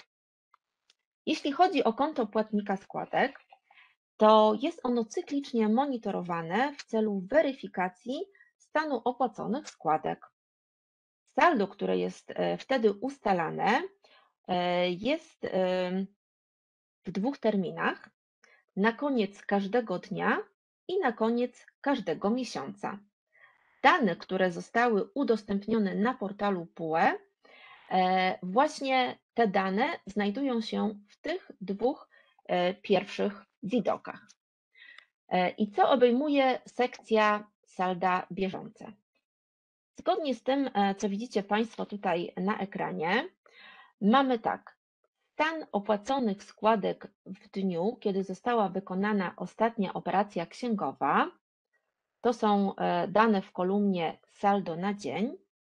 Jeśli chodzi o konto płatnika składek, to jest ono cyklicznie monitorowane w celu weryfikacji stanu opłaconych składek. Saldo, które jest e, wtedy ustalane, e, jest e, w dwóch terminach: na koniec każdego dnia i na koniec każdego miesiąca. Dane, które zostały udostępnione na portalu P U E, e, właśnie te dane znajdują się w tych dwóch e, pierwszych widokach. E, I co obejmuje sekcja salda bieżące? Zgodnie z tym, e, co widzicie Państwo tutaj na ekranie, mamy tak: stan opłaconych składek w dniu, kiedy została wykonana ostatnia operacja księgowa, to są e, dane w kolumnie saldo na dzień.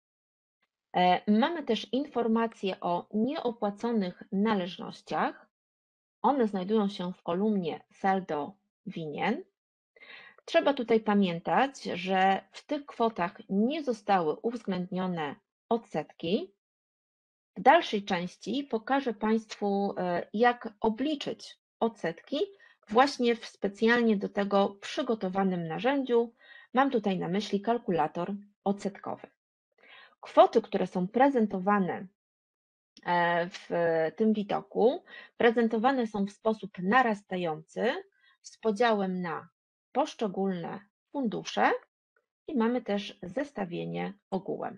E, Mamy też informacje o nieopłaconych należnościach. One znajdują się w kolumnie saldo winien. Trzeba tutaj pamiętać, że w tych kwotach nie zostały uwzględnione odsetki. W dalszej części pokażę Państwu, e, jak obliczyć odsetki właśnie w specjalnie do tego przygotowanym narzędziu. Mam tutaj na myśli kalkulator odsetkowy. Kwoty, które są prezentowane e, w tym widoku, prezentowane są w sposób narastający z podziałem na poszczególne fundusze i mamy też zestawienie ogółem.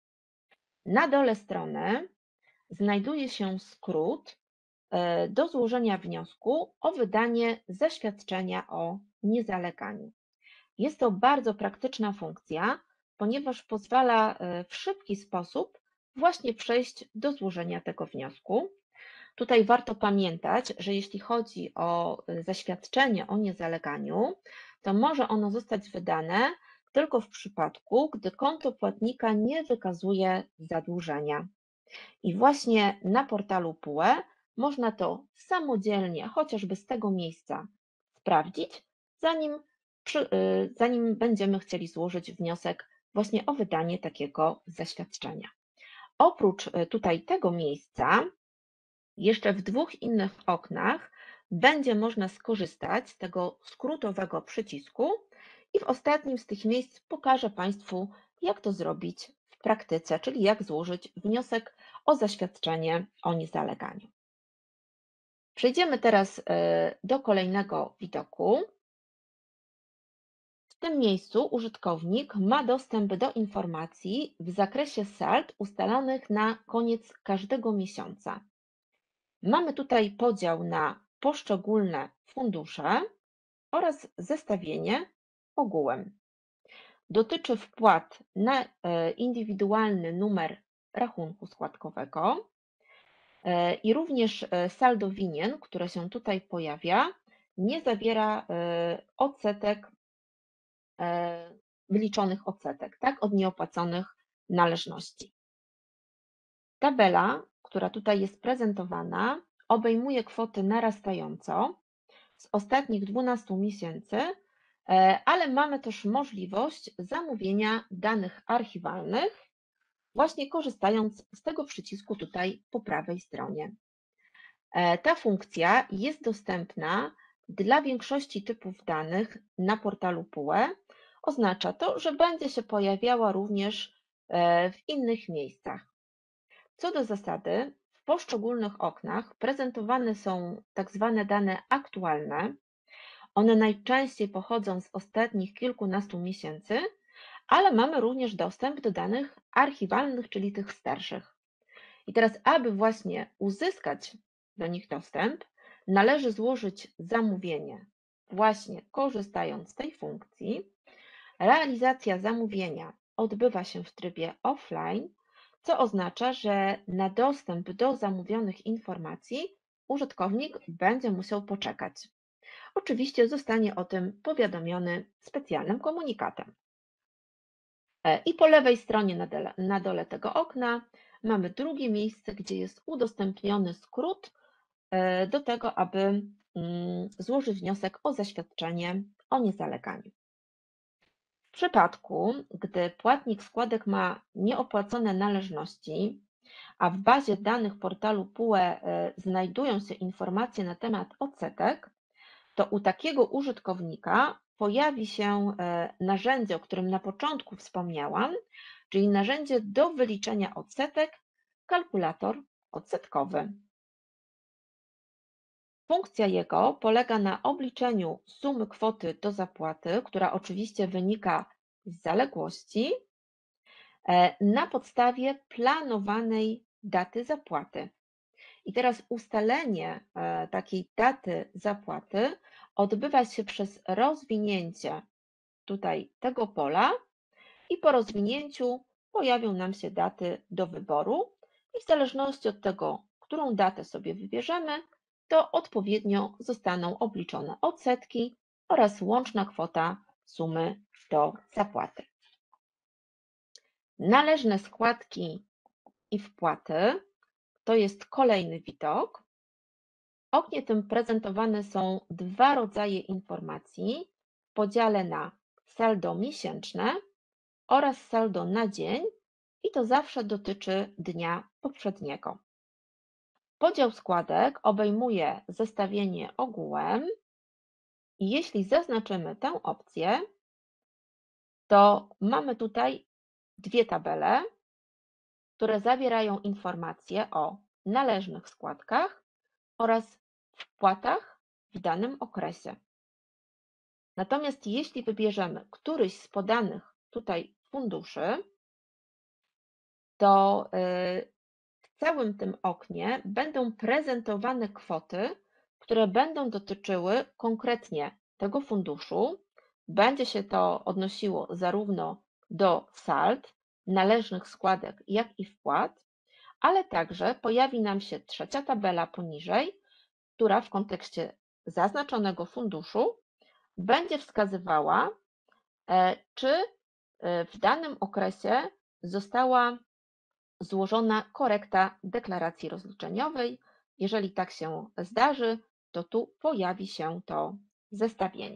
Na dole strony znajduje się skrót e, do złożenia wniosku o wydanie zaświadczenia o niezaleganiu. Jest to bardzo praktyczna funkcja, ponieważ pozwala e, w szybki sposób właśnie przejść do złożenia tego wniosku. Tutaj warto pamiętać, że jeśli chodzi o e, zaświadczenie o niezaleganiu, to może ono zostać wydane tylko w przypadku, gdy konto płatnika nie wykazuje zadłużenia. I właśnie na portalu P U E można to samodzielnie, chociażby z tego miejsca, sprawdzić, zanim, przy, y, zanim będziemy chcieli złożyć wniosek właśnie o wydanie takiego zaświadczenia. Oprócz y, tutaj tego miejsca, jeszcze w dwóch innych oknach będzie można skorzystać z tego skrótowego przycisku i w ostatnim z tych miejsc pokażę Państwu, jak to zrobić w praktyce, czyli jak złożyć wniosek o zaświadczenie o niezaleganiu. Przejdziemy teraz y, do kolejnego widoku. W tym miejscu użytkownik ma dostęp do informacji w zakresie sald ustalonych na koniec każdego miesiąca. Mamy tutaj podział na poszczególne fundusze oraz zestawienie ogółem. Dotyczy wpłat na e, indywidualny numer rachunku składkowego e, i również e, saldo winien, które się tutaj pojawia, nie zawiera y, odsetek, y, wyliczonych odsetek, tak, od nieopłaconych należności. Tabela, która tutaj jest prezentowana, obejmuje kwoty narastająco z ostatnich dwunastu miesięcy, e, ale mamy też możliwość zamówienia danych archiwalnych, właśnie korzystając z tego przycisku tutaj po prawej stronie. E, Ta funkcja jest dostępna dla większości typów danych na portalu P U E. Oznacza to, że będzie się pojawiała również e, w innych miejscach. Co do zasady, w poszczególnych oknach prezentowane są tak zwane dane aktualne. One najczęściej pochodzą z ostatnich kilkunastu miesięcy, ale mamy również dostęp do danych archiwalnych, czyli tych starszych. I teraz, aby właśnie uzyskać do nich dostęp, należy złożyć zamówienie, właśnie korzystając z tej funkcji. Realizacja zamówienia odbywa się w trybie offline, co oznacza, że na dostęp do zamówionych informacji użytkownik będzie musiał poczekać. Oczywiście zostanie o tym powiadomiony specjalnym komunikatem. E, I po lewej stronie na dole, na dole tego okna mamy drugie miejsce, gdzie jest udostępniony skrót e, do tego, aby mm, złożyć wniosek o zaświadczenie o niezaleganiu. W przypadku, gdy płatnik składek ma nieopłacone należności, a w bazie danych portalu P U E e, znajdują się informacje na temat odsetek, to u takiego użytkownika pojawi się e, narzędzie, o którym na początku wspomniałam, czyli narzędzie do wyliczenia odsetek, kalkulator odsetkowy. Funkcja jego polega na obliczeniu sumy kwoty do zapłaty, która oczywiście wynika z zaległości, e, na podstawie planowanej daty zapłaty. I teraz ustalenie e, takiej daty zapłaty odbywa się przez rozwinięcie tutaj tego pola i po rozwinięciu pojawią nam się daty do wyboru i w zależności od tego, którą datę sobie wybierzemy, to odpowiednio zostaną obliczone odsetki oraz łączna kwota sumy do zapłaty. Należne składki i wpłaty to jest kolejny widok. W oknie tym prezentowane są dwa rodzaje informacji w podziale na saldo miesięczne oraz saldo na dzień i to zawsze dotyczy dnia poprzedniego. Podział składek obejmuje zestawienie ogółem i jeśli zaznaczymy tę opcję, to mamy tutaj dwie tabele, które zawierają informacje o należnych składkach oraz wpłatach w danym okresie. Natomiast jeśli wybierzemy któryś z podanych tutaj funduszy, to y, w całym tym oknie będą prezentowane kwoty, które będą dotyczyły konkretnie tego funduszu. Będzie się to odnosiło zarówno do sald, należnych składek, jak i wpłat, ale także pojawi nam się trzecia tabela poniżej, która w kontekście zaznaczonego funduszu będzie wskazywała, e, czy e, w danym okresie została złożona korekta deklaracji rozliczeniowej. Jeżeli tak się zdarzy, to tu pojawi się to zestawienie.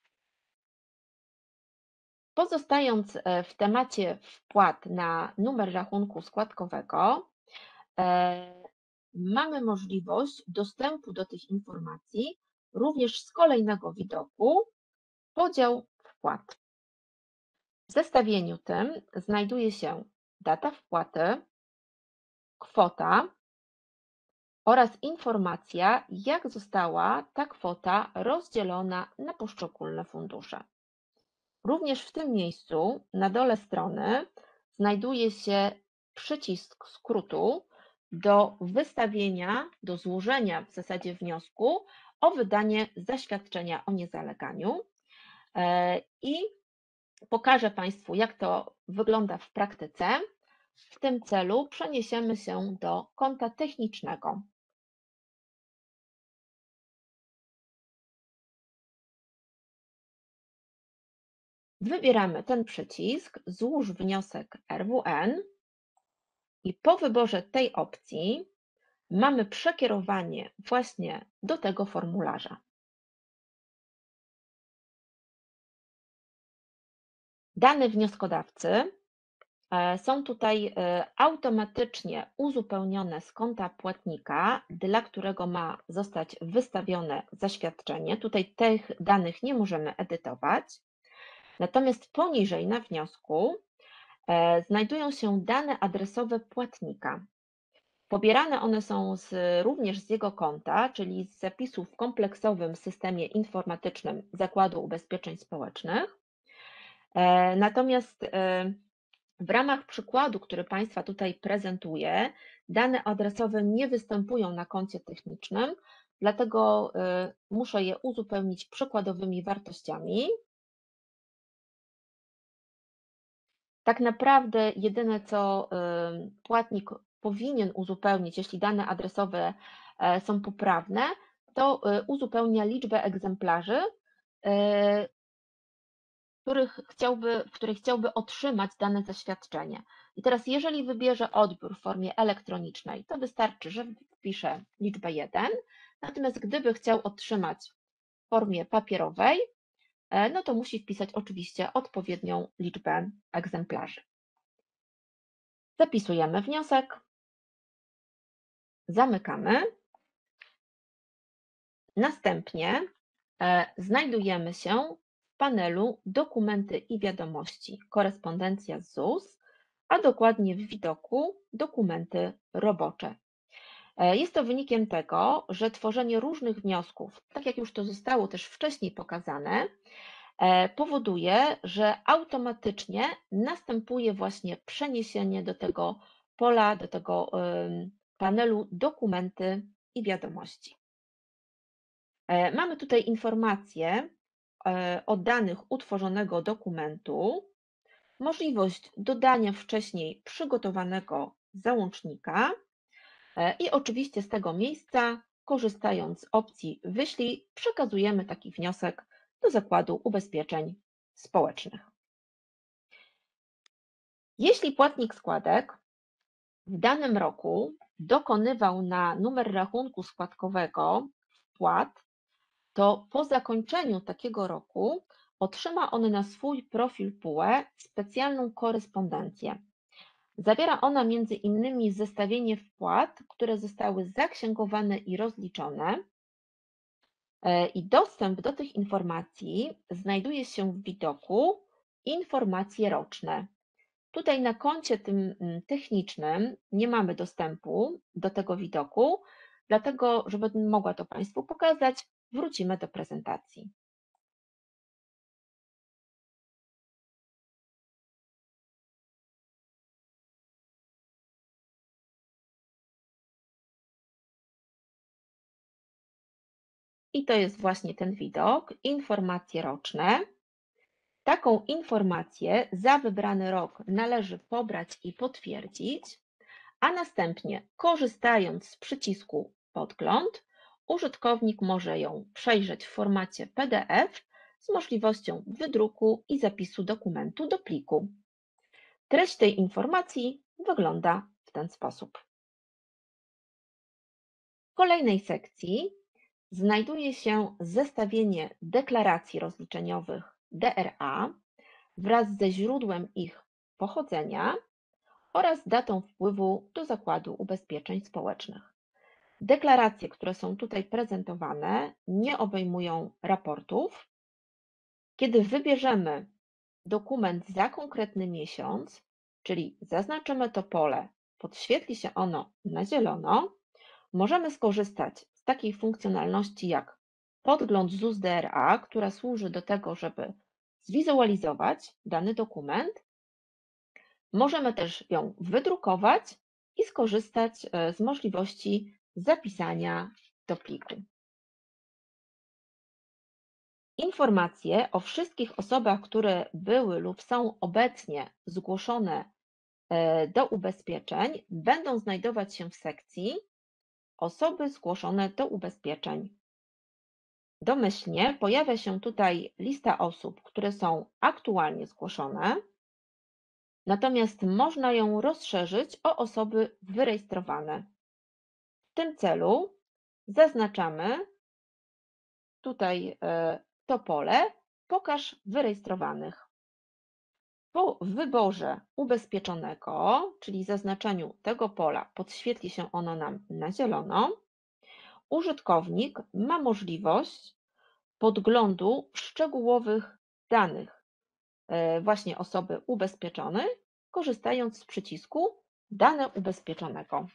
Pozostając e, w temacie wpłat na numer rachunku składkowego, e, mamy możliwość dostępu do tych informacji również z kolejnego widoku, podział wpłat. W zestawieniu tym znajduje się data wpłaty, kwota oraz informacja, jak została ta kwota rozdzielona na poszczególne fundusze. Również w tym miejscu na dole strony znajduje się przycisk skrótu do wystawienia, do złożenia w zasadzie wniosku o wydanie zaświadczenia o niezaleganiu e, i pokażę Państwu, jak to wygląda w praktyce. W tym celu przeniesiemy się do konta technicznego. Wybieramy ten przycisk, złóż wniosek R W N i po wyborze tej opcji mamy przekierowanie właśnie do tego formularza. Dane wnioskodawcy e, są tutaj e, automatycznie uzupełnione z konta płatnika, dla którego ma zostać wystawione zaświadczenie. Tutaj tych danych nie możemy edytować. Natomiast poniżej na wniosku e, znajdują się dane adresowe płatnika. Pobierane one są z, również z jego konta, czyli z zapisów w kompleksowym systemie informatycznym Zakładu Ubezpieczeń Społecznych. E, Natomiast e, w ramach przykładu, który Państwa tutaj prezentuję, dane adresowe nie występują na koncie technicznym, dlatego e, muszę je uzupełnić przykładowymi wartościami. Tak naprawdę jedyne, co y, płatnik powinien uzupełnić, jeśli dane adresowe e, są poprawne, to y, uzupełnia liczbę egzemplarzy, y, których chciałby, w których chciałby otrzymać dane zaświadczenie. I teraz, jeżeli wybierze odbiór w formie elektronicznej, to wystarczy, że wpisze liczbę jeden, natomiast gdyby chciał otrzymać w formie papierowej, e, no to musi wpisać oczywiście odpowiednią liczbę egzemplarzy. Zapisujemy wniosek, zamykamy. Następnie e, znajdujemy się w panelu Dokumenty i wiadomości, korespondencja z Z U S, a dokładnie w widoku Dokumenty robocze. E, Jest to wynikiem tego, że tworzenie różnych wniosków, tak jak już to zostało też wcześniej pokazane, e, powoduje, że automatycznie następuje właśnie przeniesienie do tego pola, do tego em, panelu Dokumenty i wiadomości. E, Mamy tutaj informacje e, o danych utworzonego dokumentu, możliwość dodania wcześniej przygotowanego załącznika e, i oczywiście z tego miejsca, korzystając z opcji Wyślij, przekazujemy taki wniosek do Zakładu Ubezpieczeń Społecznych. Jeśli płatnik składek w danym roku dokonywał na numer rachunku składkowego wpłat, to po zakończeniu takiego roku otrzyma on na swój profil P U E specjalną korespondencję. Zawiera ona między innymi zestawienie wpłat, które zostały zaksięgowane i rozliczone, e, i dostęp do tych informacji znajduje się w widoku Informacje roczne. Tutaj na koncie tym mm, technicznym nie mamy dostępu do tego widoku, dlatego, żeby mogła to Państwu pokazać, wrócimy do prezentacji. I to jest właśnie ten widok, informacje roczne. Taką informację za wybrany rok należy pobrać i potwierdzić, a następnie, korzystając z przycisku Podgląd, użytkownik może ją przejrzeć w formacie P D F z możliwością wydruku i zapisu dokumentu do pliku. Treść tej informacji wygląda w ten sposób. W kolejnej sekcji znajduje się zestawienie deklaracji rozliczeniowych D R A wraz ze źródłem ich pochodzenia oraz datą wpływu do Zakładu Ubezpieczeń Społecznych. Deklaracje, które są tutaj prezentowane, nie obejmują raportów. Kiedy wybierzemy dokument za konkretny miesiąc, czyli zaznaczymy to pole, podświetli się ono na zielono, możemy skorzystać z takiej funkcjonalności jak podgląd Z U S D R A, która służy do tego, żeby zwizualizować dany dokument. Możemy też ją wydrukować i skorzystać z możliwości zapisania do pliku. Informacje o wszystkich osobach, które były lub są obecnie zgłoszone do ubezpieczeń, będą znajdować się w sekcji Osoby zgłoszone do ubezpieczeń. Domyślnie pojawia się tutaj lista osób, które są aktualnie zgłoszone, natomiast można ją rozszerzyć o osoby wyrejestrowane. W tym celu zaznaczamy tutaj e, to pole Pokaż wyrejestrowanych. Po wyborze ubezpieczonego, czyli zaznaczeniu tego pola, podświetli się ono nam na zielono, użytkownik ma możliwość podglądu szczegółowych danych e, właśnie osoby ubezpieczonej, korzystając z przycisku Dane ubezpieczonego.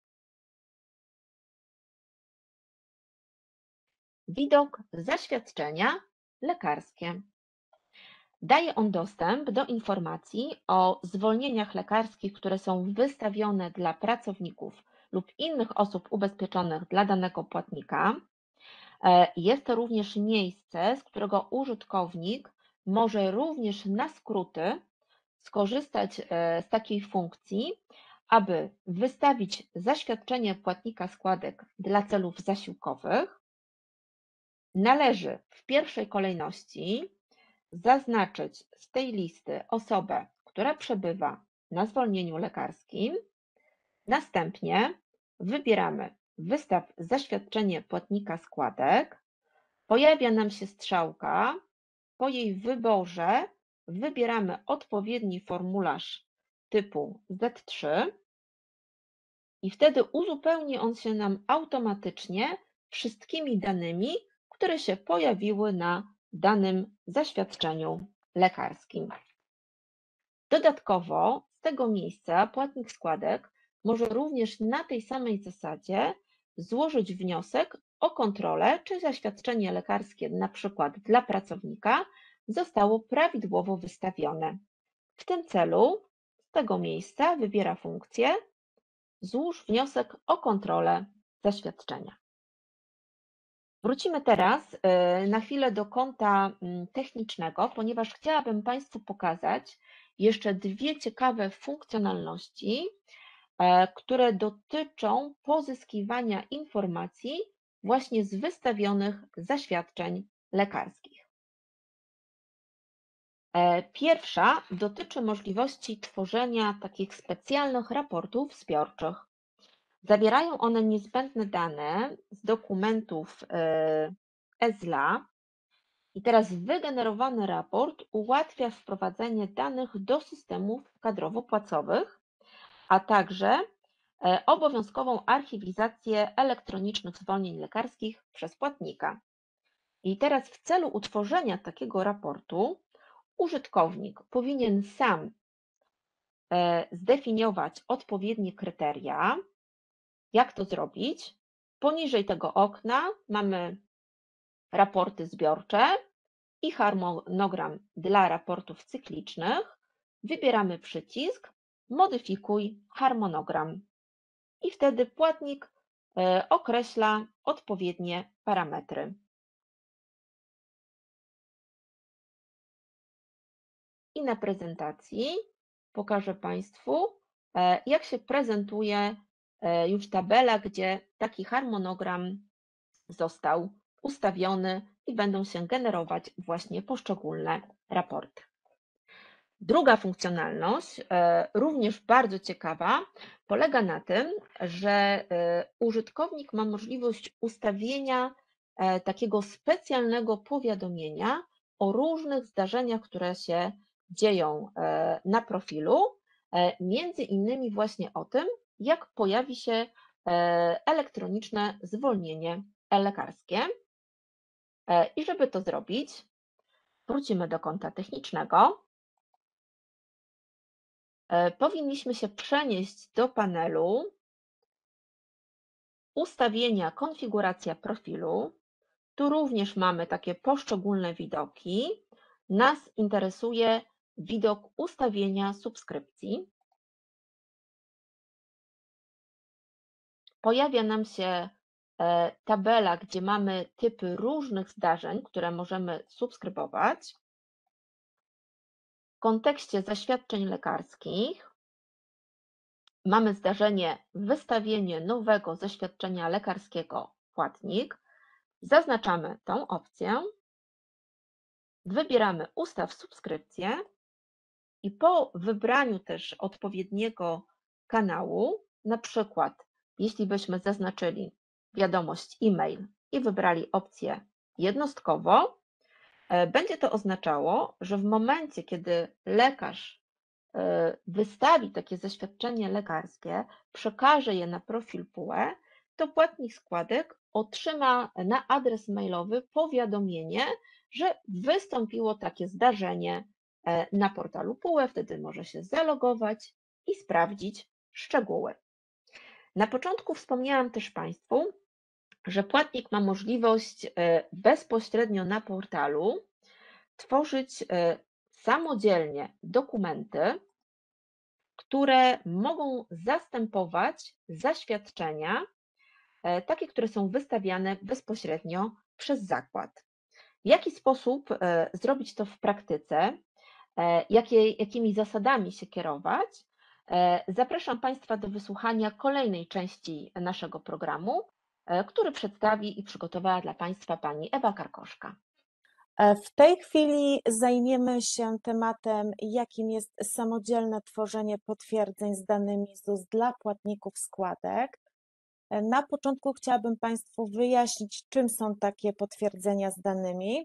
Widok Zaświadczenia lekarskie. Daje on dostęp do informacji o zwolnieniach lekarskich, które są wystawione dla pracowników lub innych osób ubezpieczonych dla danego płatnika. E, Jest to również miejsce, z którego użytkownik może również na skróty skorzystać e, z takiej funkcji, aby wystawić zaświadczenie płatnika składek dla celów zasiłkowych. Należy w pierwszej kolejności zaznaczyć z tej listy osobę, która przebywa na zwolnieniu lekarskim. Następnie wybieramy Wystaw zaświadczenie płatnika składek. Pojawia nam się strzałka. Po jej wyborze wybieramy odpowiedni formularz typu Z trzy i wtedy uzupełni on się nam automatycznie wszystkimi danymi, które się pojawiły na danym zaświadczeniu lekarskim. Dodatkowo z tego miejsca płatnik składek może również na tej samej zasadzie złożyć wniosek o kontrolę, czy zaświadczenie lekarskie, na przykład dla pracownika, zostało prawidłowo wystawione. W tym celu z tego miejsca wybiera funkcję Złóż wniosek o kontrolę zaświadczenia. Wrócimy teraz na chwilę do konta technicznego, ponieważ chciałabym Państwu pokazać jeszcze dwie ciekawe funkcjonalności, które dotyczą pozyskiwania informacji właśnie z wystawionych zaświadczeń lekarskich. Pierwsza dotyczy możliwości tworzenia takich specjalnych raportów zbiorczych. Zawierają one niezbędne dane z dokumentów E S L A i teraz wygenerowany raport ułatwia wprowadzenie danych do systemów kadrowo-płacowych, a także obowiązkową archiwizację elektronicznych zwolnień lekarskich przez płatnika. I teraz w celu utworzenia takiego raportu użytkownik powinien sam zdefiniować odpowiednie kryteria. Jak to zrobić? Poniżej tego okna mamy raporty zbiorcze i harmonogram dla raportów cyklicznych. Wybieramy przycisk Modyfikuj harmonogram i wtedy płatnik określa odpowiednie parametry. I na prezentacji pokażę Państwu, jak się prezentuje już tabela, gdzie taki harmonogram został ustawiony i będą się generować właśnie poszczególne raporty. Druga funkcjonalność, również bardzo ciekawa, polega na tym, że użytkownik ma możliwość ustawienia takiego specjalnego powiadomienia o różnych zdarzeniach, które się dzieją na profilu, między innymi właśnie o tym, jak pojawi się elektroniczne zwolnienie lekarskie. I żeby to zrobić, wrócimy do konta technicznego. Powinniśmy się przenieść do panelu Ustawienia, konfiguracja profilu. Tu również mamy takie poszczególne widoki. Nas interesuje widok ustawienia subskrypcji. Pojawia nam się tabela, gdzie mamy typy różnych zdarzeń, które możemy subskrybować. W kontekście zaświadczeń lekarskich mamy zdarzenie wystawienie nowego zaświadczenia lekarskiego płatnik. Zaznaczamy tą opcję, wybieramy Ustaw subskrypcję i po wybraniu też odpowiedniego kanału, na przykład jeśli byśmy zaznaczyli wiadomość e-mail i wybrali opcję jednostkowo, e, będzie to oznaczało, że w momencie, kiedy lekarz e, wystawi takie zaświadczenie lekarskie, przekaże je na profil P U E, to płatnik składek otrzyma na adres mailowy powiadomienie, że wystąpiło takie zdarzenie e, na portalu P U E, wtedy może się zalogować i sprawdzić szczegóły. Na początku wspomniałam też Państwu, że płatnik ma możliwość e, bezpośrednio na portalu tworzyć e, samodzielnie dokumenty, które mogą zastępować zaświadczenia, e, takie, które są wystawiane bezpośrednio przez zakład. W jaki sposób e, zrobić to w praktyce, e, jakie, jakimi zasadami się kierować? E, Zapraszam Państwa do wysłuchania kolejnej części naszego programu, e, który przedstawi i przygotowała dla Państwa pani Ewa Karkoszka. W tej chwili zajmiemy się tematem, jakim jest samodzielne tworzenie potwierdzeń z danymi Z U S dla płatników składek. Na początku chciałabym Państwu wyjaśnić, czym są takie potwierdzenia z danymi.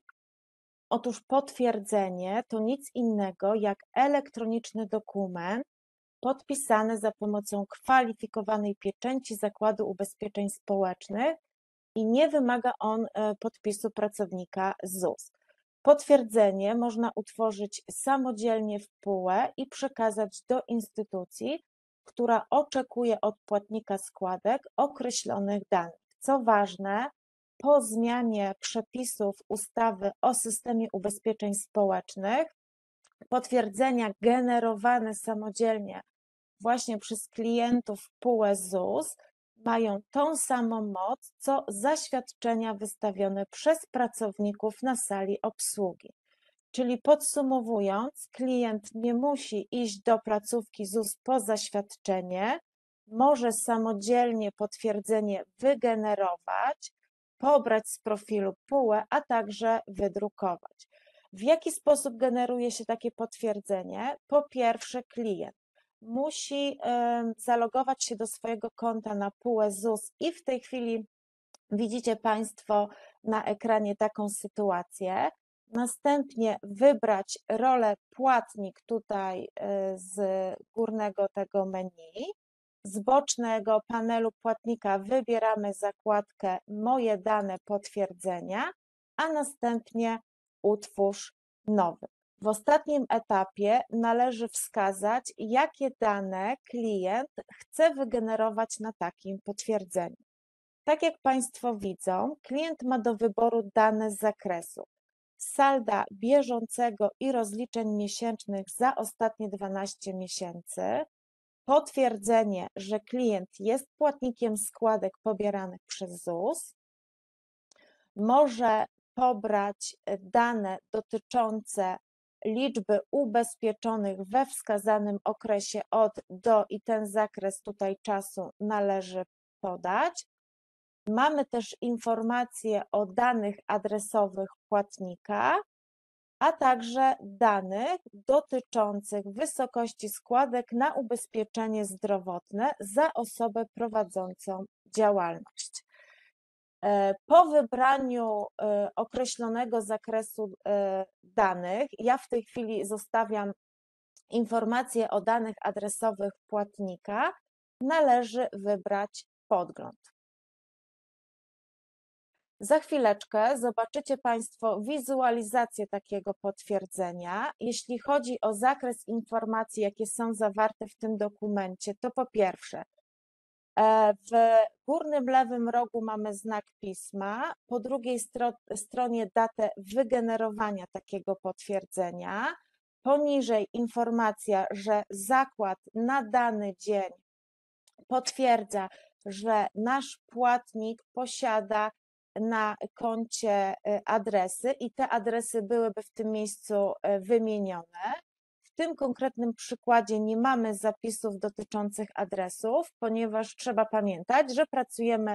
Otóż potwierdzenie to nic innego jak elektroniczny dokument podpisany za pomocą kwalifikowanej pieczęci Zakładu Ubezpieczeń Społecznych i nie wymaga on podpisu pracownika Z U S. Potwierdzenie można utworzyć samodzielnie w P U E i przekazać do instytucji, która oczekuje od płatnika składek określonych danych. Co ważne, po zmianie przepisów ustawy o systemie ubezpieczeń społecznych, potwierdzenia generowane samodzielnie właśnie przez klientów P U E Z U S mają tą samą moc, co zaświadczenia wystawione przez pracowników na sali obsługi. Czyli podsumowując, klient nie musi iść do placówki Z U S po zaświadczenie, może samodzielnie potwierdzenie wygenerować, pobrać z profilu P U E, a także wydrukować. W jaki sposób generuje się takie potwierdzenie? Po pierwsze, klient musi zalogować się do swojego konta na P U E Z U S i w tej chwili widzicie Państwo na ekranie taką sytuację. Następnie wybrać rolę płatnik tutaj z górnego tego menu. Z bocznego panelu płatnika wybieramy zakładkę Moje dane potwierdzenia, a następnie Utwórz nowy. W ostatnim etapie należy wskazać, jakie dane klient chce wygenerować na takim potwierdzeniu. Tak jak Państwo widzą, klient ma do wyboru dane z zakresu salda bieżącego i rozliczeń miesięcznych za ostatnie dwanaście miesięcy, potwierdzenie, że klient jest płatnikiem składek pobieranych przez Z U S, może pobrać dane dotyczące liczby ubezpieczonych we wskazanym okresie od do i ten zakres tutaj czasu należy podać. Mamy też informacje o danych adresowych płatnika, a także danych dotyczących wysokości składek na ubezpieczenie zdrowotne za osobę prowadzącą działalność. Po wybraniu określonego zakresu danych, ja w tej chwili zostawiam informacje o danych adresowych płatnika, należy wybrać podgląd. Za chwileczkę zobaczycie Państwo wizualizację takiego potwierdzenia. Jeśli chodzi o zakres informacji, jakie są zawarte w tym dokumencie, to po pierwsze, w górnym lewym rogu mamy znak pisma, po drugiej stro stronie datę wygenerowania takiego potwierdzenia, poniżej informacja, że zakład na dany dzień potwierdza, że nasz płatnik posiada na koncie adresy i te adresy byłyby w tym miejscu wymienione. W tym konkretnym przykładzie nie mamy zapisów dotyczących adresów, ponieważ trzeba pamiętać, że pracujemy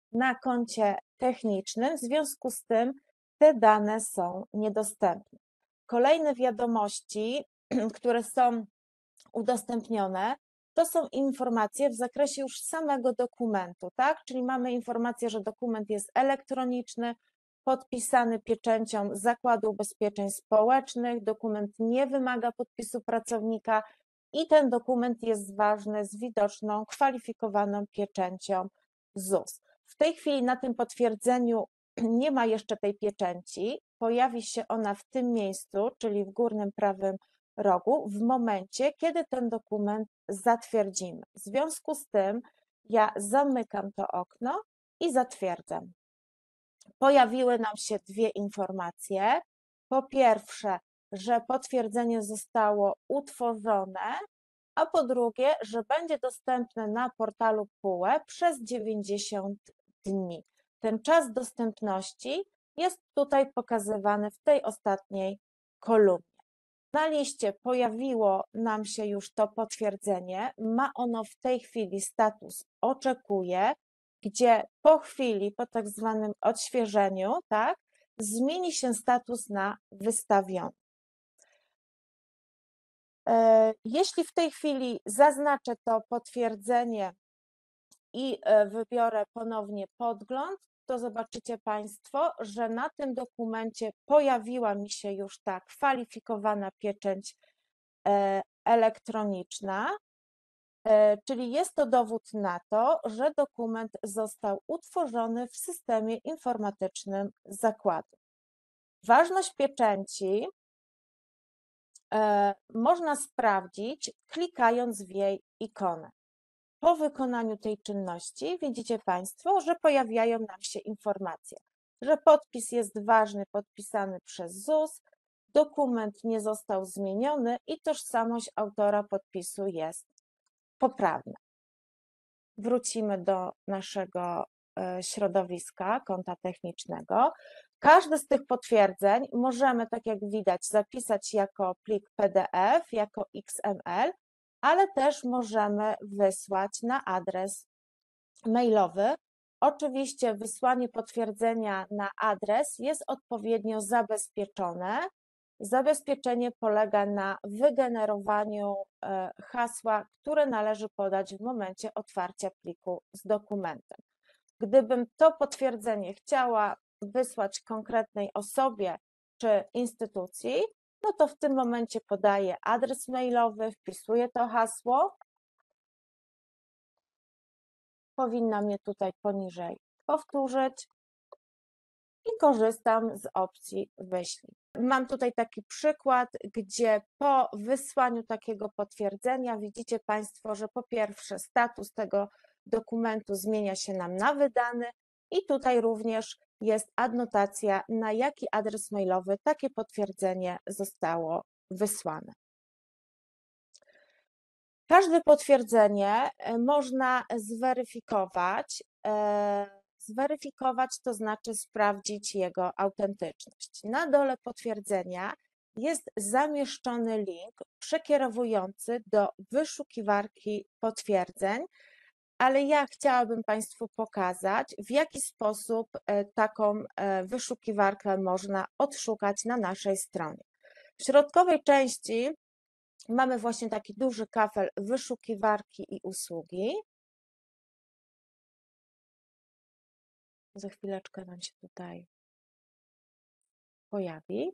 na koncie technicznym, w związku z tym te dane są niedostępne. Kolejne wiadomości, które są udostępnione, to są informacje w zakresie już samego dokumentu, tak? Czyli mamy informację, że dokument jest elektroniczny, podpisany pieczęcią Zakładu Ubezpieczeń Społecznych, dokument nie wymaga podpisu pracownika i ten dokument jest ważny z widoczną, kwalifikowaną pieczęcią Z U S. W tej chwili na tym potwierdzeniu nie ma jeszcze tej pieczęci, pojawi się ona w tym miejscu, czyli w górnym prawym rogu, w momencie, kiedy ten dokument zatwierdzimy. W związku z tym ja zamykam to okno i zatwierdzam. Pojawiły nam się dwie informacje. Po pierwsze, że potwierdzenie zostało utworzone, a po drugie, że będzie dostępne na portalu P U E przez dziewięćdziesiąt dni. Ten czas dostępności jest tutaj pokazywany w tej ostatniej kolumnie. Na liście pojawiło nam się już to potwierdzenie. Ma ono w tej chwili status oczekuje, gdzie po chwili, po tak zwanym odświeżeniu, tak, zmieni się status na wystawiony. Jeśli w tej chwili zaznaczę to potwierdzenie i wybiorę ponownie podgląd, to zobaczycie Państwo, że na tym dokumencie pojawiła mi się już ta kwalifikowana pieczęć elektroniczna, czyli jest to dowód na to, że dokument został utworzony w systemie informatycznym zakładu. Ważność pieczęci można sprawdzić, klikając w jej ikonę. Po wykonaniu tej czynności widzicie Państwo, że pojawiają nam się informacje, że podpis jest ważny, podpisany przez Z U S, dokument nie został zmieniony i tożsamość autora podpisu jest poprawna. Wrócimy do naszego środowiska konta technicznego. Każde z tych potwierdzeń możemy, tak jak widać, zapisać jako plik P D F, jako X M L, ale też możemy wysłać na adres mailowy. Oczywiście wysłanie potwierdzenia na adres jest odpowiednio zabezpieczone. Zabezpieczenie polega na wygenerowaniu hasła, które należy podać w momencie otwarcia pliku z dokumentem. Gdybym to potwierdzenie chciała wysłać konkretnej osobie czy instytucji, no to w tym momencie podaję adres mailowy, wpisuję to hasło. Powinna mnie tutaj poniżej powtórzyć i korzystam z opcji wyślij. Mam tutaj taki przykład, gdzie po wysłaniu takiego potwierdzenia widzicie Państwo, że po pierwsze status tego dokumentu zmienia się nam na wydany i tutaj również jest adnotacja, na jaki adres mailowy takie potwierdzenie zostało wysłane. Każde potwierdzenie można zweryfikować. Zweryfikować to znaczy sprawdzić jego autentyczność. Na dole potwierdzenia jest zamieszczony link przekierowujący do wyszukiwarki potwierdzeń, ale ja chciałabym Państwu pokazać, w jaki sposób taką wyszukiwarkę można odszukać na naszej stronie. W środkowej części mamy właśnie taki duży kafel wyszukiwarki i usługi. Za chwileczkę nam się tutaj pojawi.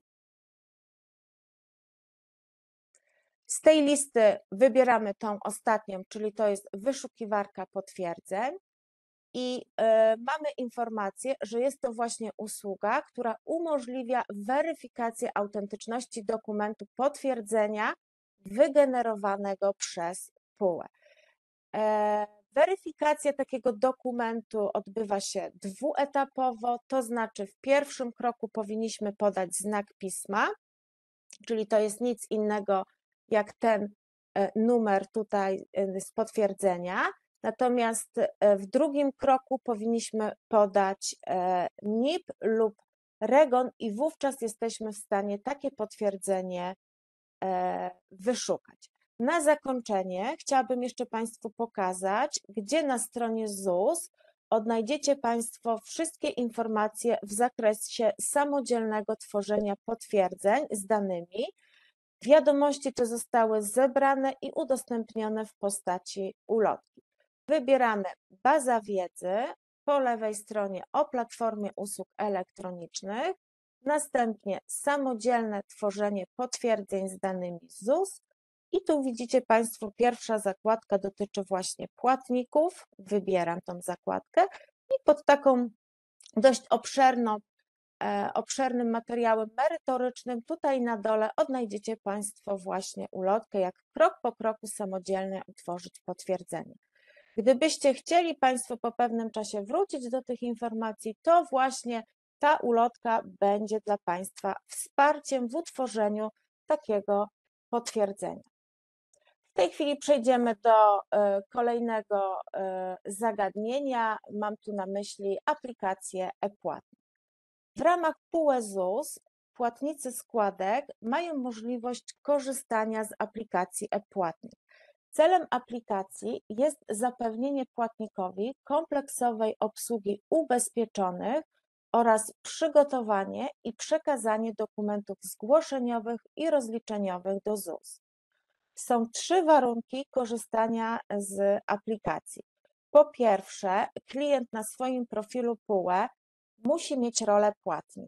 Z tej listy wybieramy tą ostatnią, czyli to jest wyszukiwarka potwierdzeń i y, mamy informację, że jest to właśnie usługa, która umożliwia weryfikację autentyczności dokumentu potwierdzenia wygenerowanego przez P U E. E, Weryfikacja takiego dokumentu odbywa się dwuetapowo, to znaczy w pierwszym kroku powinniśmy podać znak pisma, czyli to jest nic innego jak ten numer tutaj z potwierdzenia, natomiast w drugim kroku powinniśmy podać N I P lub REGON i wówczas jesteśmy w stanie takie potwierdzenie wyszukać. Na zakończenie chciałabym jeszcze Państwu pokazać, gdzie na stronie Z U S odnajdziecie Państwo wszystkie informacje w zakresie samodzielnego tworzenia potwierdzeń z danymi. Wiadomości te zostały zebrane i udostępnione w postaci ulotki. Wybieramy baza wiedzy, po lewej stronie o platformie usług elektronicznych, następnie samodzielne tworzenie potwierdzeń z danymi Z U S i tu widzicie Państwo, pierwsza zakładka dotyczy właśnie płatników, wybieram tą zakładkę i pod taką dość obszerną, e, obszernym materiałem merytorycznym tutaj na dole odnajdziecie Państwo właśnie ulotkę, jak krok po kroku samodzielnie utworzyć potwierdzenie. Gdybyście chcieli Państwo po pewnym czasie wrócić do tych informacji, to właśnie ta ulotka będzie dla Państwa wsparciem w utworzeniu takiego potwierdzenia. W tej chwili przejdziemy do e, kolejnego e, zagadnienia. Mam tu na myśli aplikację e-płatnik. W ramach P U E Z U S płatnicy składek mają możliwość korzystania z aplikacji e-płatnik. Celem aplikacji jest zapewnienie płatnikowi kompleksowej obsługi ubezpieczonych oraz przygotowanie i przekazanie dokumentów zgłoszeniowych i rozliczeniowych do Z U S. Są trzy warunki korzystania z aplikacji. Po pierwsze, klient na swoim profilu P U E musi mieć rolę płatnik.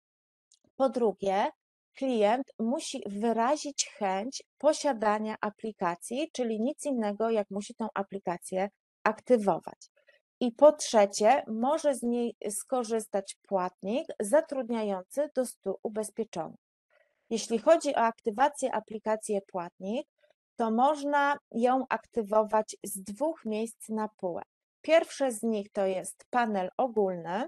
Po drugie, klient musi wyrazić chęć posiadania aplikacji, czyli nic innego, jak musi tą aplikację aktywować. I po trzecie, może z niej skorzystać płatnik zatrudniający do stu ubezpieczonych. Jeśli chodzi o aktywację aplikacji e-płatnik, to można ją aktywować z dwóch miejsc na P U E. Pierwsze z nich to jest panel ogólny.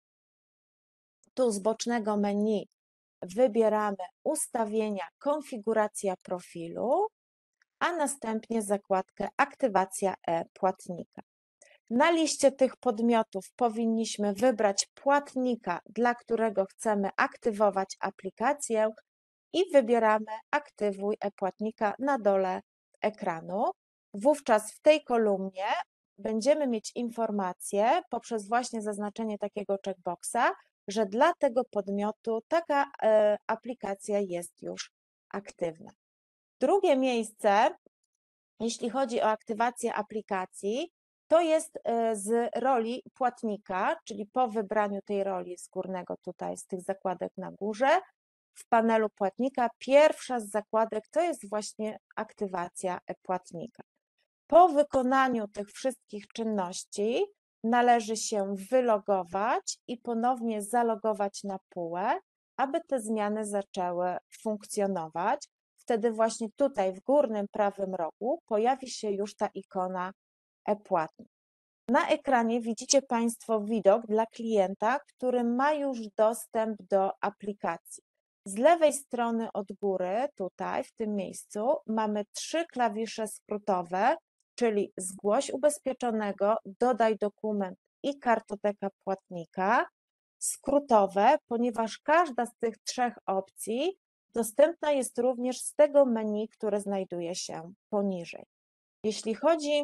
Tu z bocznego menu wybieramy ustawienia, konfiguracja profilu, a następnie zakładkę aktywacja e-płatnika. Na liście tych podmiotów powinniśmy wybrać płatnika, dla którego chcemy aktywować aplikację i wybieramy aktywuj e-płatnika na dole ekranu. Wówczas w tej kolumnie będziemy mieć informację poprzez właśnie zaznaczenie takiego checkboxa, że dla tego podmiotu taka e, aplikacja jest już aktywna. Drugie miejsce, jeśli chodzi o aktywację aplikacji, to jest e, z roli płatnika, czyli po wybraniu tej roli z górnego tutaj, z tych zakładek na górze, w panelu płatnika pierwsza z zakładek to jest właśnie aktywacja e-płatnika. Po wykonaniu tych wszystkich czynności należy się wylogować i ponownie zalogować na P U E, aby te zmiany zaczęły funkcjonować. Wtedy właśnie tutaj w górnym prawym rogu pojawi się już ta ikona e-płatnik. Na ekranie widzicie Państwo widok dla klienta, który ma już dostęp do aplikacji. Z lewej strony od góry, tutaj w tym miejscu, mamy trzy klawisze skrótowe, czyli zgłoś ubezpieczonego, dodaj dokument i kartoteka płatnika. Skrótowe, ponieważ każda z tych trzech opcji dostępna jest również z tego menu, które znajduje się poniżej. Jeśli chodzi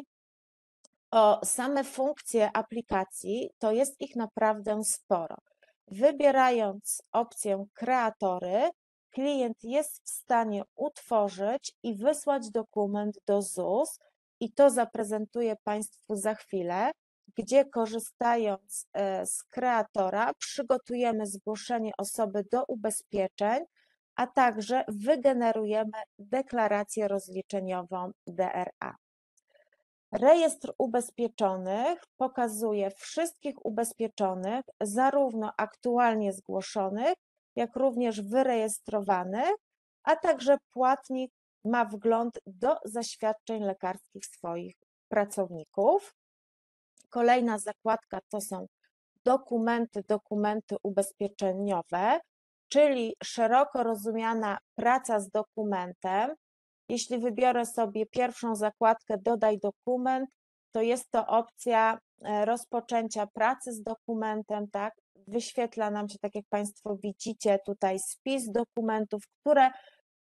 o same funkcje aplikacji, to jest ich naprawdę sporo. Wybierając opcję kreatory, klient jest w stanie utworzyć i wysłać dokument do Z U S i to zaprezentuję Państwu za chwilę, gdzie korzystając z kreatora przygotujemy zgłoszenie osoby do ubezpieczeń, a także wygenerujemy deklarację rozliczeniową D R A. Rejestr ubezpieczonych pokazuje wszystkich ubezpieczonych, zarówno aktualnie zgłoszonych, jak również wyrejestrowanych, a także płatnik ma wgląd do zaświadczeń lekarskich swoich pracowników. Kolejna zakładka to są dokumenty, dokumenty ubezpieczeniowe, czyli szeroko rozumiana praca z dokumentem. Jeśli wybiorę sobie pierwszą zakładkę dodaj dokument, to jest to opcja rozpoczęcia pracy z dokumentem, tak? Wyświetla nam się, tak jak Państwo widzicie, tutaj spis dokumentów, które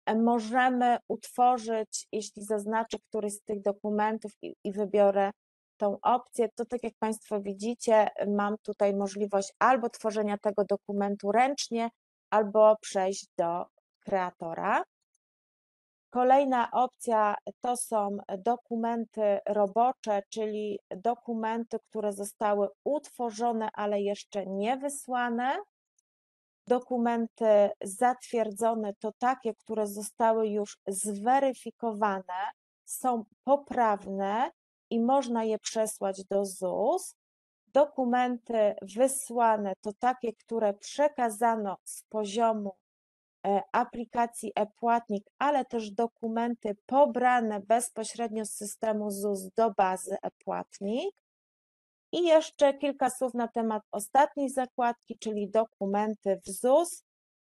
możemy utworzyć, jeśli zaznaczę któryś z tych dokumentów i, i wybiorę tą opcję, to tak jak Państwo widzicie, mam tutaj możliwość albo tworzenia tego dokumentu ręcznie, albo przejść do kreatora. Kolejna opcja to są dokumenty robocze, czyli dokumenty, które zostały utworzone, ale jeszcze nie wysłane. Dokumenty zatwierdzone to takie, które zostały już zweryfikowane, są poprawne i można je przesłać do Z U S. Dokumenty wysłane to takie, które przekazano z poziomu e, aplikacji e-Płatnik, ale też dokumenty pobrane bezpośrednio z systemu Z U S do bazy e-Płatnik. I jeszcze kilka słów na temat ostatniej zakładki, czyli dokumenty w Z U S.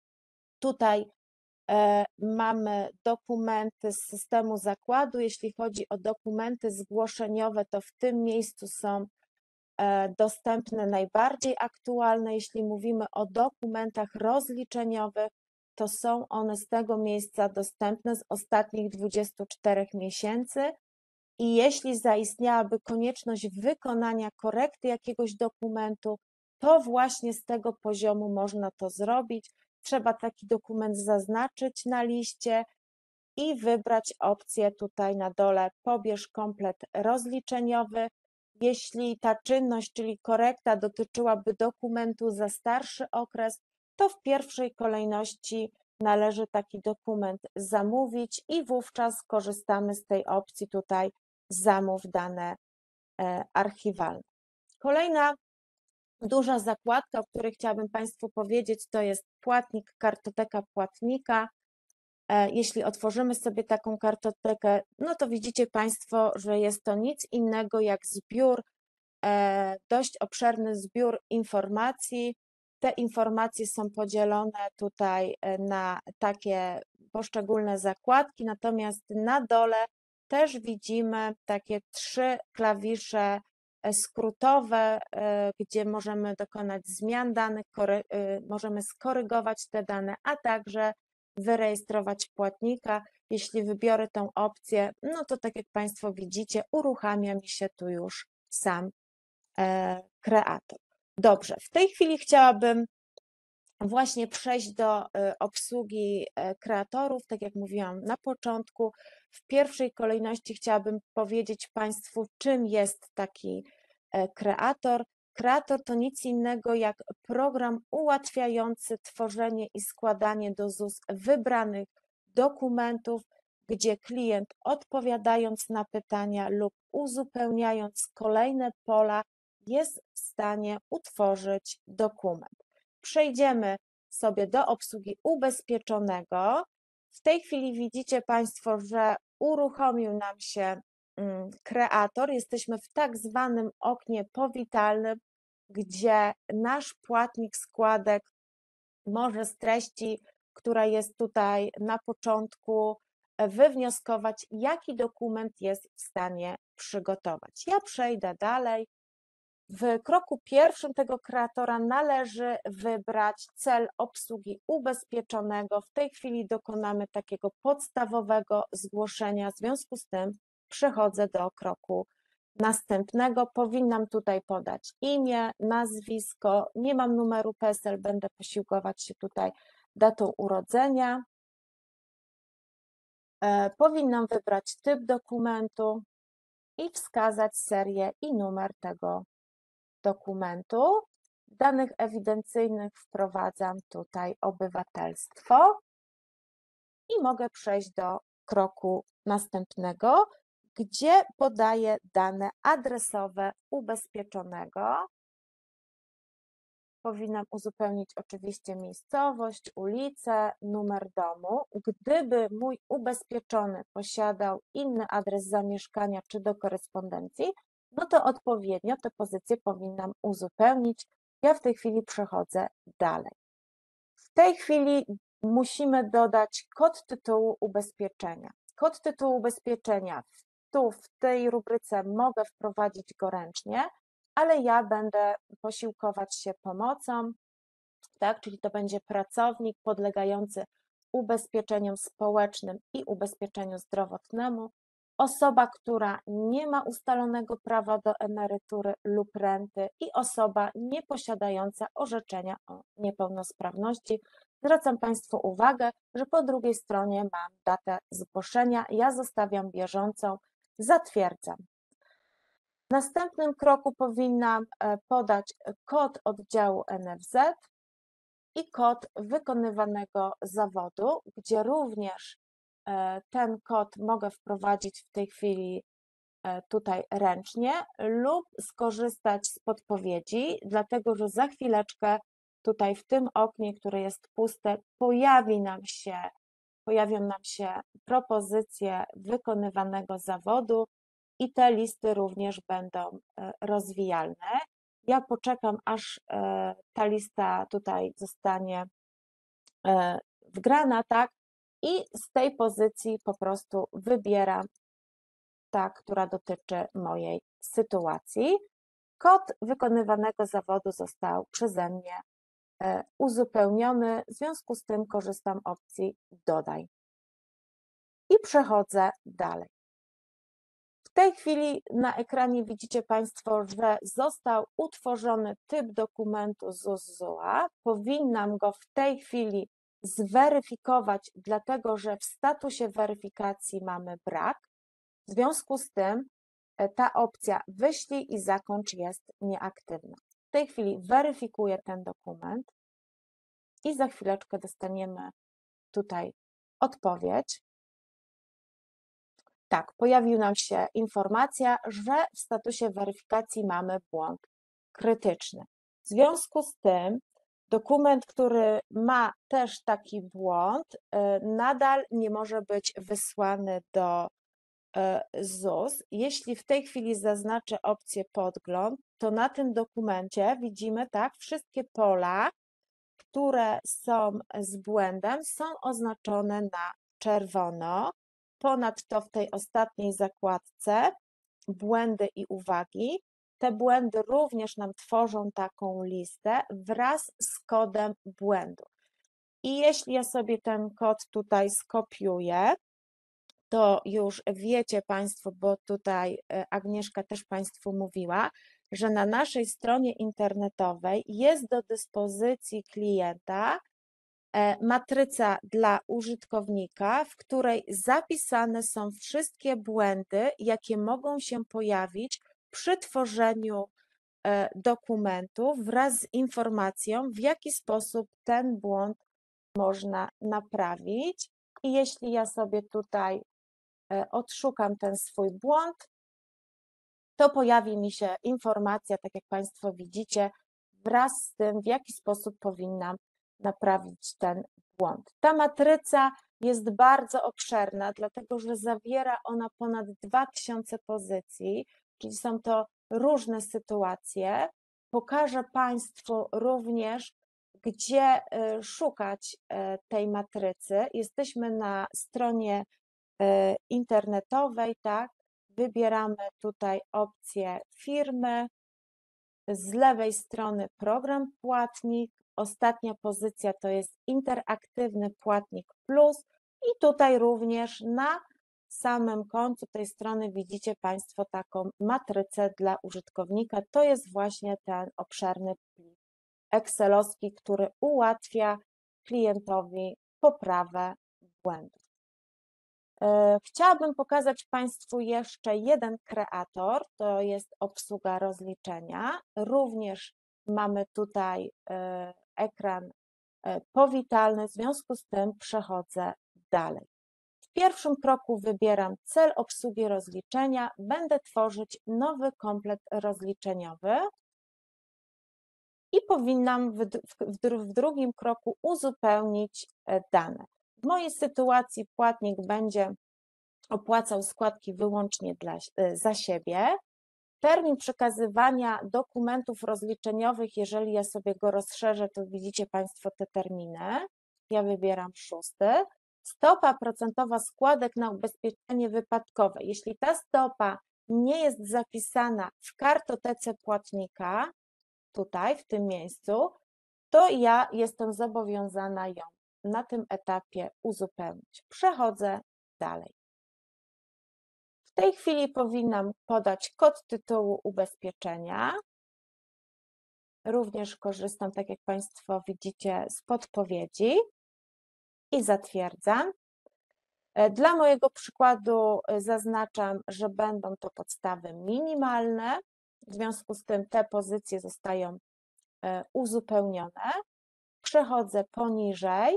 Tutaj e, mamy dokumenty z systemu zakładu. Jeśli chodzi o dokumenty zgłoszeniowe, to w tym miejscu są e, dostępne najbardziej aktualne. Jeśli mówimy o dokumentach rozliczeniowych, to są one z tego miejsca dostępne z ostatnich dwudziestu czterech miesięcy. I jeśli zaistniałaby konieczność wykonania korekty jakiegoś dokumentu, to właśnie z tego poziomu można to zrobić. Trzeba taki dokument zaznaczyć na liście i wybrać opcję tutaj na dole pobierz komplet rozliczeniowy. Jeśli ta czynność, czyli korekta, dotyczyłaby dokumentu za starszy okres, to w pierwszej kolejności należy taki dokument zamówić i wówczas korzystamy z tej opcji tutaj zamów dane archiwalne. Kolejna duża zakładka, o której chciałabym Państwu powiedzieć, to jest płatnik, kartoteka płatnika. Jeśli otworzymy sobie taką kartotekę, no to widzicie Państwo, że jest to nic innego jak zbiór, dość obszerny zbiór informacji. Te informacje są podzielone tutaj na takie poszczególne zakładki, natomiast na dole też widzimy takie trzy klawisze skrótowe, gdzie możemy dokonać zmian danych, możemy skorygować te dane, a także wyrejestrować płatnika. Jeśli wybiorę tę opcję, no to tak jak Państwo widzicie, uruchamia mi się tu już sam kreator. Dobrze, w tej chwili chciałabym właśnie przejść do obsługi kreatorów. Tak jak mówiłam na początku, w pierwszej kolejności chciałabym powiedzieć Państwu, czym jest taki kreator. Kreator to nic innego jak program ułatwiający tworzenie i składanie do Z U S wybranych dokumentów, gdzie klient, odpowiadając na pytania lub uzupełniając kolejne pola, jest w stanie utworzyć dokument. Przejdziemy sobie do obsługi ubezpieczonego. W tej chwili widzicie Państwo, że uruchomił nam się kreator. Jesteśmy w tak zwanym oknie powitalnym, gdzie nasz płatnik składek może z treści, która jest tutaj na początku, wywnioskować, jaki dokument jest w stanie przygotować. Ja przejdę dalej. W kroku pierwszym tego kreatora należy wybrać cel obsługi ubezpieczonego. W tej chwili dokonamy takiego podstawowego zgłoszenia, w związku z tym przechodzę do kroku następnego. Powinnam tutaj podać imię, nazwisko, nie mam numeru P E S E L, będę posiłkować się tutaj datą urodzenia. Powinnam wybrać typ dokumentu i wskazać serię i numer tego dokumentu. W danych ewidencyjnych wprowadzam tutaj obywatelstwo i mogę przejść do kroku następnego, gdzie podaję dane adresowe ubezpieczonego. Powinnam uzupełnić oczywiście miejscowość, ulicę, numer domu. Gdyby mój ubezpieczony posiadał inny adres zamieszkania czy do korespondencji, no to odpowiednio te pozycje powinnam uzupełnić. Ja w tej chwili przechodzę dalej. W tej chwili musimy dodać kod tytułu ubezpieczenia. Kod tytułu ubezpieczenia tu w tej rubryce mogę wprowadzić go ręcznie, ale ja będę posiłkować się pomocą, tak? Czyli to będzie pracownik podlegający ubezpieczeniom społecznym i ubezpieczeniu zdrowotnemu. osoba, która nie ma ustalonego prawa do emerytury lub renty i osoba nieposiadająca orzeczenia o niepełnosprawności. Zwracam Państwu uwagę, że po drugiej stronie mam datę zgłoszenia. Ja zostawiam bieżącą, zatwierdzam. W następnym kroku powinnam e, podać kod oddziału N F Z i kod wykonywanego zawodu, gdzie również e, ten kod mogę wprowadzić w tej chwili e, tutaj ręcznie lub skorzystać z podpowiedzi, dlatego że za chwileczkę tutaj w tym oknie, które jest puste, pojawi nam się, pojawią nam się propozycje wykonywanego zawodu i te listy również będą e, rozwijalne. Ja poczekam, aż e, ta lista tutaj zostanie e, wgrana, tak? I z tej pozycji po prostu wybieram ta, która dotyczy mojej sytuacji. Kod wykonywanego zawodu został przeze mnie e, uzupełniony, w związku z tym korzystam opcji dodaj i przechodzę dalej. W tej chwili na ekranie widzicie Państwo, że został utworzony typ dokumentu Z U S Z U A. Powinnam go w tej chwili zweryfikować, dlatego że w statusie weryfikacji mamy brak. W związku z tym e, ta opcja wyślij i zakończ jest nieaktywna. W tej chwili weryfikuję ten dokument i za chwileczkę dostaniemy tutaj odpowiedź. Tak, pojawiła nam się informacja, że w statusie weryfikacji mamy błąd krytyczny. W związku z tym dokument, który ma też taki błąd, y, nadal nie może być wysłany do y, Z U S. Jeśli w tej chwili zaznaczę opcję podgląd, to na tym dokumencie widzimy tak, wszystkie pola, które są z błędem, są oznaczone na czerwono. Ponadto w tej ostatniej zakładce błędy i uwagi. Te błędy również nam tworzą taką listę wraz z kodem błędu. I jeśli ja sobie ten kod tutaj skopiuję, to już wiecie Państwo, bo tutaj Agnieszka też Państwu mówiła, że na naszej stronie internetowej jest do dyspozycji klienta matryca dla użytkownika, w której zapisane są wszystkie błędy, jakie mogą się pojawić przy tworzeniu dokumentu wraz z informacją, w jaki sposób ten błąd można naprawić. I jeśli ja sobie tutaj odszukam ten swój błąd, to pojawi mi się informacja, tak jak Państwo widzicie, wraz z tym, w jaki sposób powinnam naprawić ten błąd. Ta matryca jest bardzo obszerna, dlatego że zawiera ona ponad dwa tysiące pozycji, czyli są to różne sytuacje. Pokażę Państwu również, gdzie szukać tej matrycy. Jesteśmy na stronie internetowej, tak? Wybieramy tutaj opcję firmy, z lewej strony program płatnik, ostatnia pozycja to jest interaktywny płatnik plus i tutaj również na samym końcu tej strony widzicie Państwo taką matrycę dla użytkownika. To jest właśnie ten obszerny plik excelowski, który ułatwia klientowi poprawę błędów. Chciałabym pokazać Państwu jeszcze jeden kreator, to jest obsługa rozliczenia. Również mamy tutaj ekran powitalny, w związku z tym przechodzę dalej. W pierwszym kroku wybieram cel obsługi rozliczenia, będę tworzyć nowy komplet rozliczeniowy i powinnam w, w, w drugim kroku uzupełnić dane. W mojej sytuacji płatnik będzie opłacał składki wyłącznie dla, za siebie. Termin przekazywania dokumentów rozliczeniowych, jeżeli ja sobie go rozszerzę, to widzicie Państwo te terminy. Ja wybieram szósty. Stopa procentowa składek na ubezpieczenie wypadkowe. Jeśli ta stopa nie jest zapisana w kartotece płatnika, tutaj w tym miejscu, to ja jestem zobowiązana ją na tym etapie uzupełnić. Przechodzę dalej. W tej chwili powinnam podać kod tytułu ubezpieczenia. Również korzystam, tak jak Państwo widzicie, z podpowiedzi i zatwierdzam. Dla mojego przykładu zaznaczam, że będą to podstawy minimalne, w związku z tym te pozycje zostają uzupełnione. Przechodzę poniżej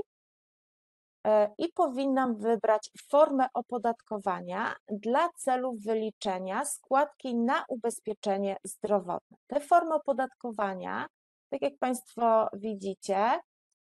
i powinnam wybrać formę opodatkowania dla celów wyliczenia składki na ubezpieczenie zdrowotne. Te formy opodatkowania, tak jak Państwo widzicie,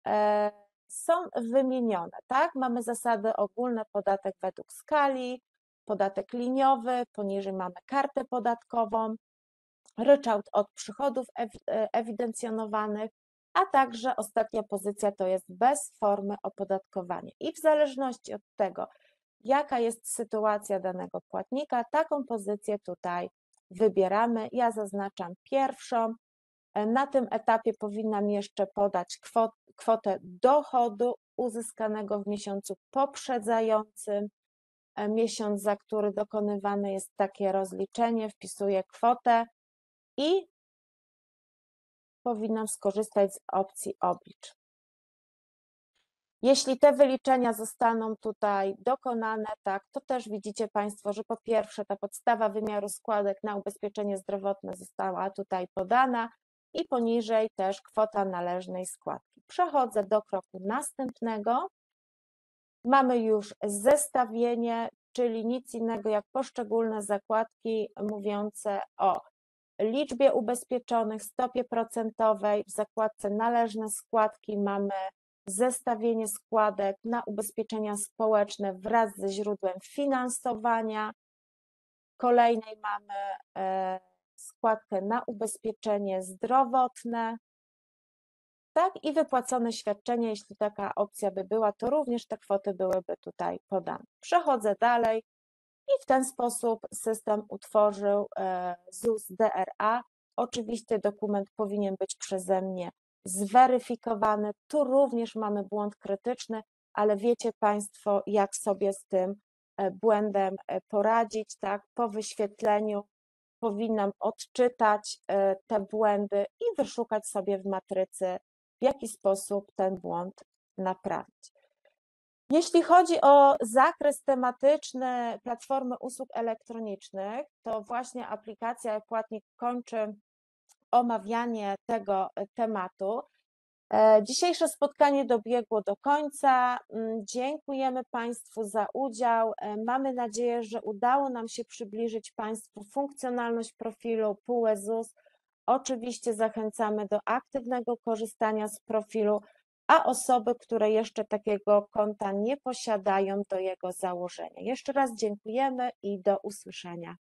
są wymienione, tak? Mamy zasady ogólne, podatek według skali, podatek liniowy, poniżej mamy kartę podatkową, ryczałt od przychodów ewidencjonowanych, a także ostatnia pozycja to jest bez formy opodatkowania. I w zależności od tego, jaka jest sytuacja danego płatnika, taką pozycję tutaj wybieramy. Ja zaznaczam pierwszą. Na tym etapie powinnam jeszcze podać kwot, kwotę dochodu uzyskanego w miesiącu poprzedzającym miesiąc, za który dokonywane jest takie rozliczenie. Wpisuję kwotę i powinnam skorzystać z opcji oblicz. Jeśli te wyliczenia zostaną tutaj dokonane, tak, to też widzicie Państwo, że po pierwsze ta podstawa wymiaru składek na ubezpieczenie zdrowotne została tutaj podana i poniżej też kwota należnej składki. Przechodzę do kroku następnego. Mamy już zestawienie, czyli nic innego jak poszczególne zakładki mówiące o liczbie ubezpieczonych, stopie procentowej. W zakładce należne składki mamy zestawienie składek na ubezpieczenia społeczne wraz ze źródłem finansowania. Kolejnej mamy składkę na ubezpieczenie zdrowotne. Tak, i wypłacone świadczenie, jeśli taka opcja by była, to również te kwoty byłyby tutaj podane. Przechodzę dalej i w ten sposób system utworzył Z U S D R A. Oczywiście dokument powinien być przeze mnie zweryfikowany. Tu również mamy błąd krytyczny, ale wiecie Państwo, jak sobie z tym błędem poradzić, tak? Po wyświetleniu powinnam odczytać te błędy i wyszukać sobie w matrycy, w jaki sposób ten błąd naprawić. Jeśli chodzi o zakres tematyczny Platformy Usług Elektronicznych, to właśnie aplikacja e-Płatnik kończy omawianie tego tematu. Dzisiejsze spotkanie dobiegło do końca. Dziękujemy Państwu za udział. Mamy nadzieję, że udało nam się przybliżyć Państwu funkcjonalność profilu P U E Z U S. Oczywiście zachęcamy do aktywnego korzystania z profilu, a osoby, które jeszcze takiego konta nie posiadają, do jego założenia. Jeszcze raz dziękujemy i do usłyszenia.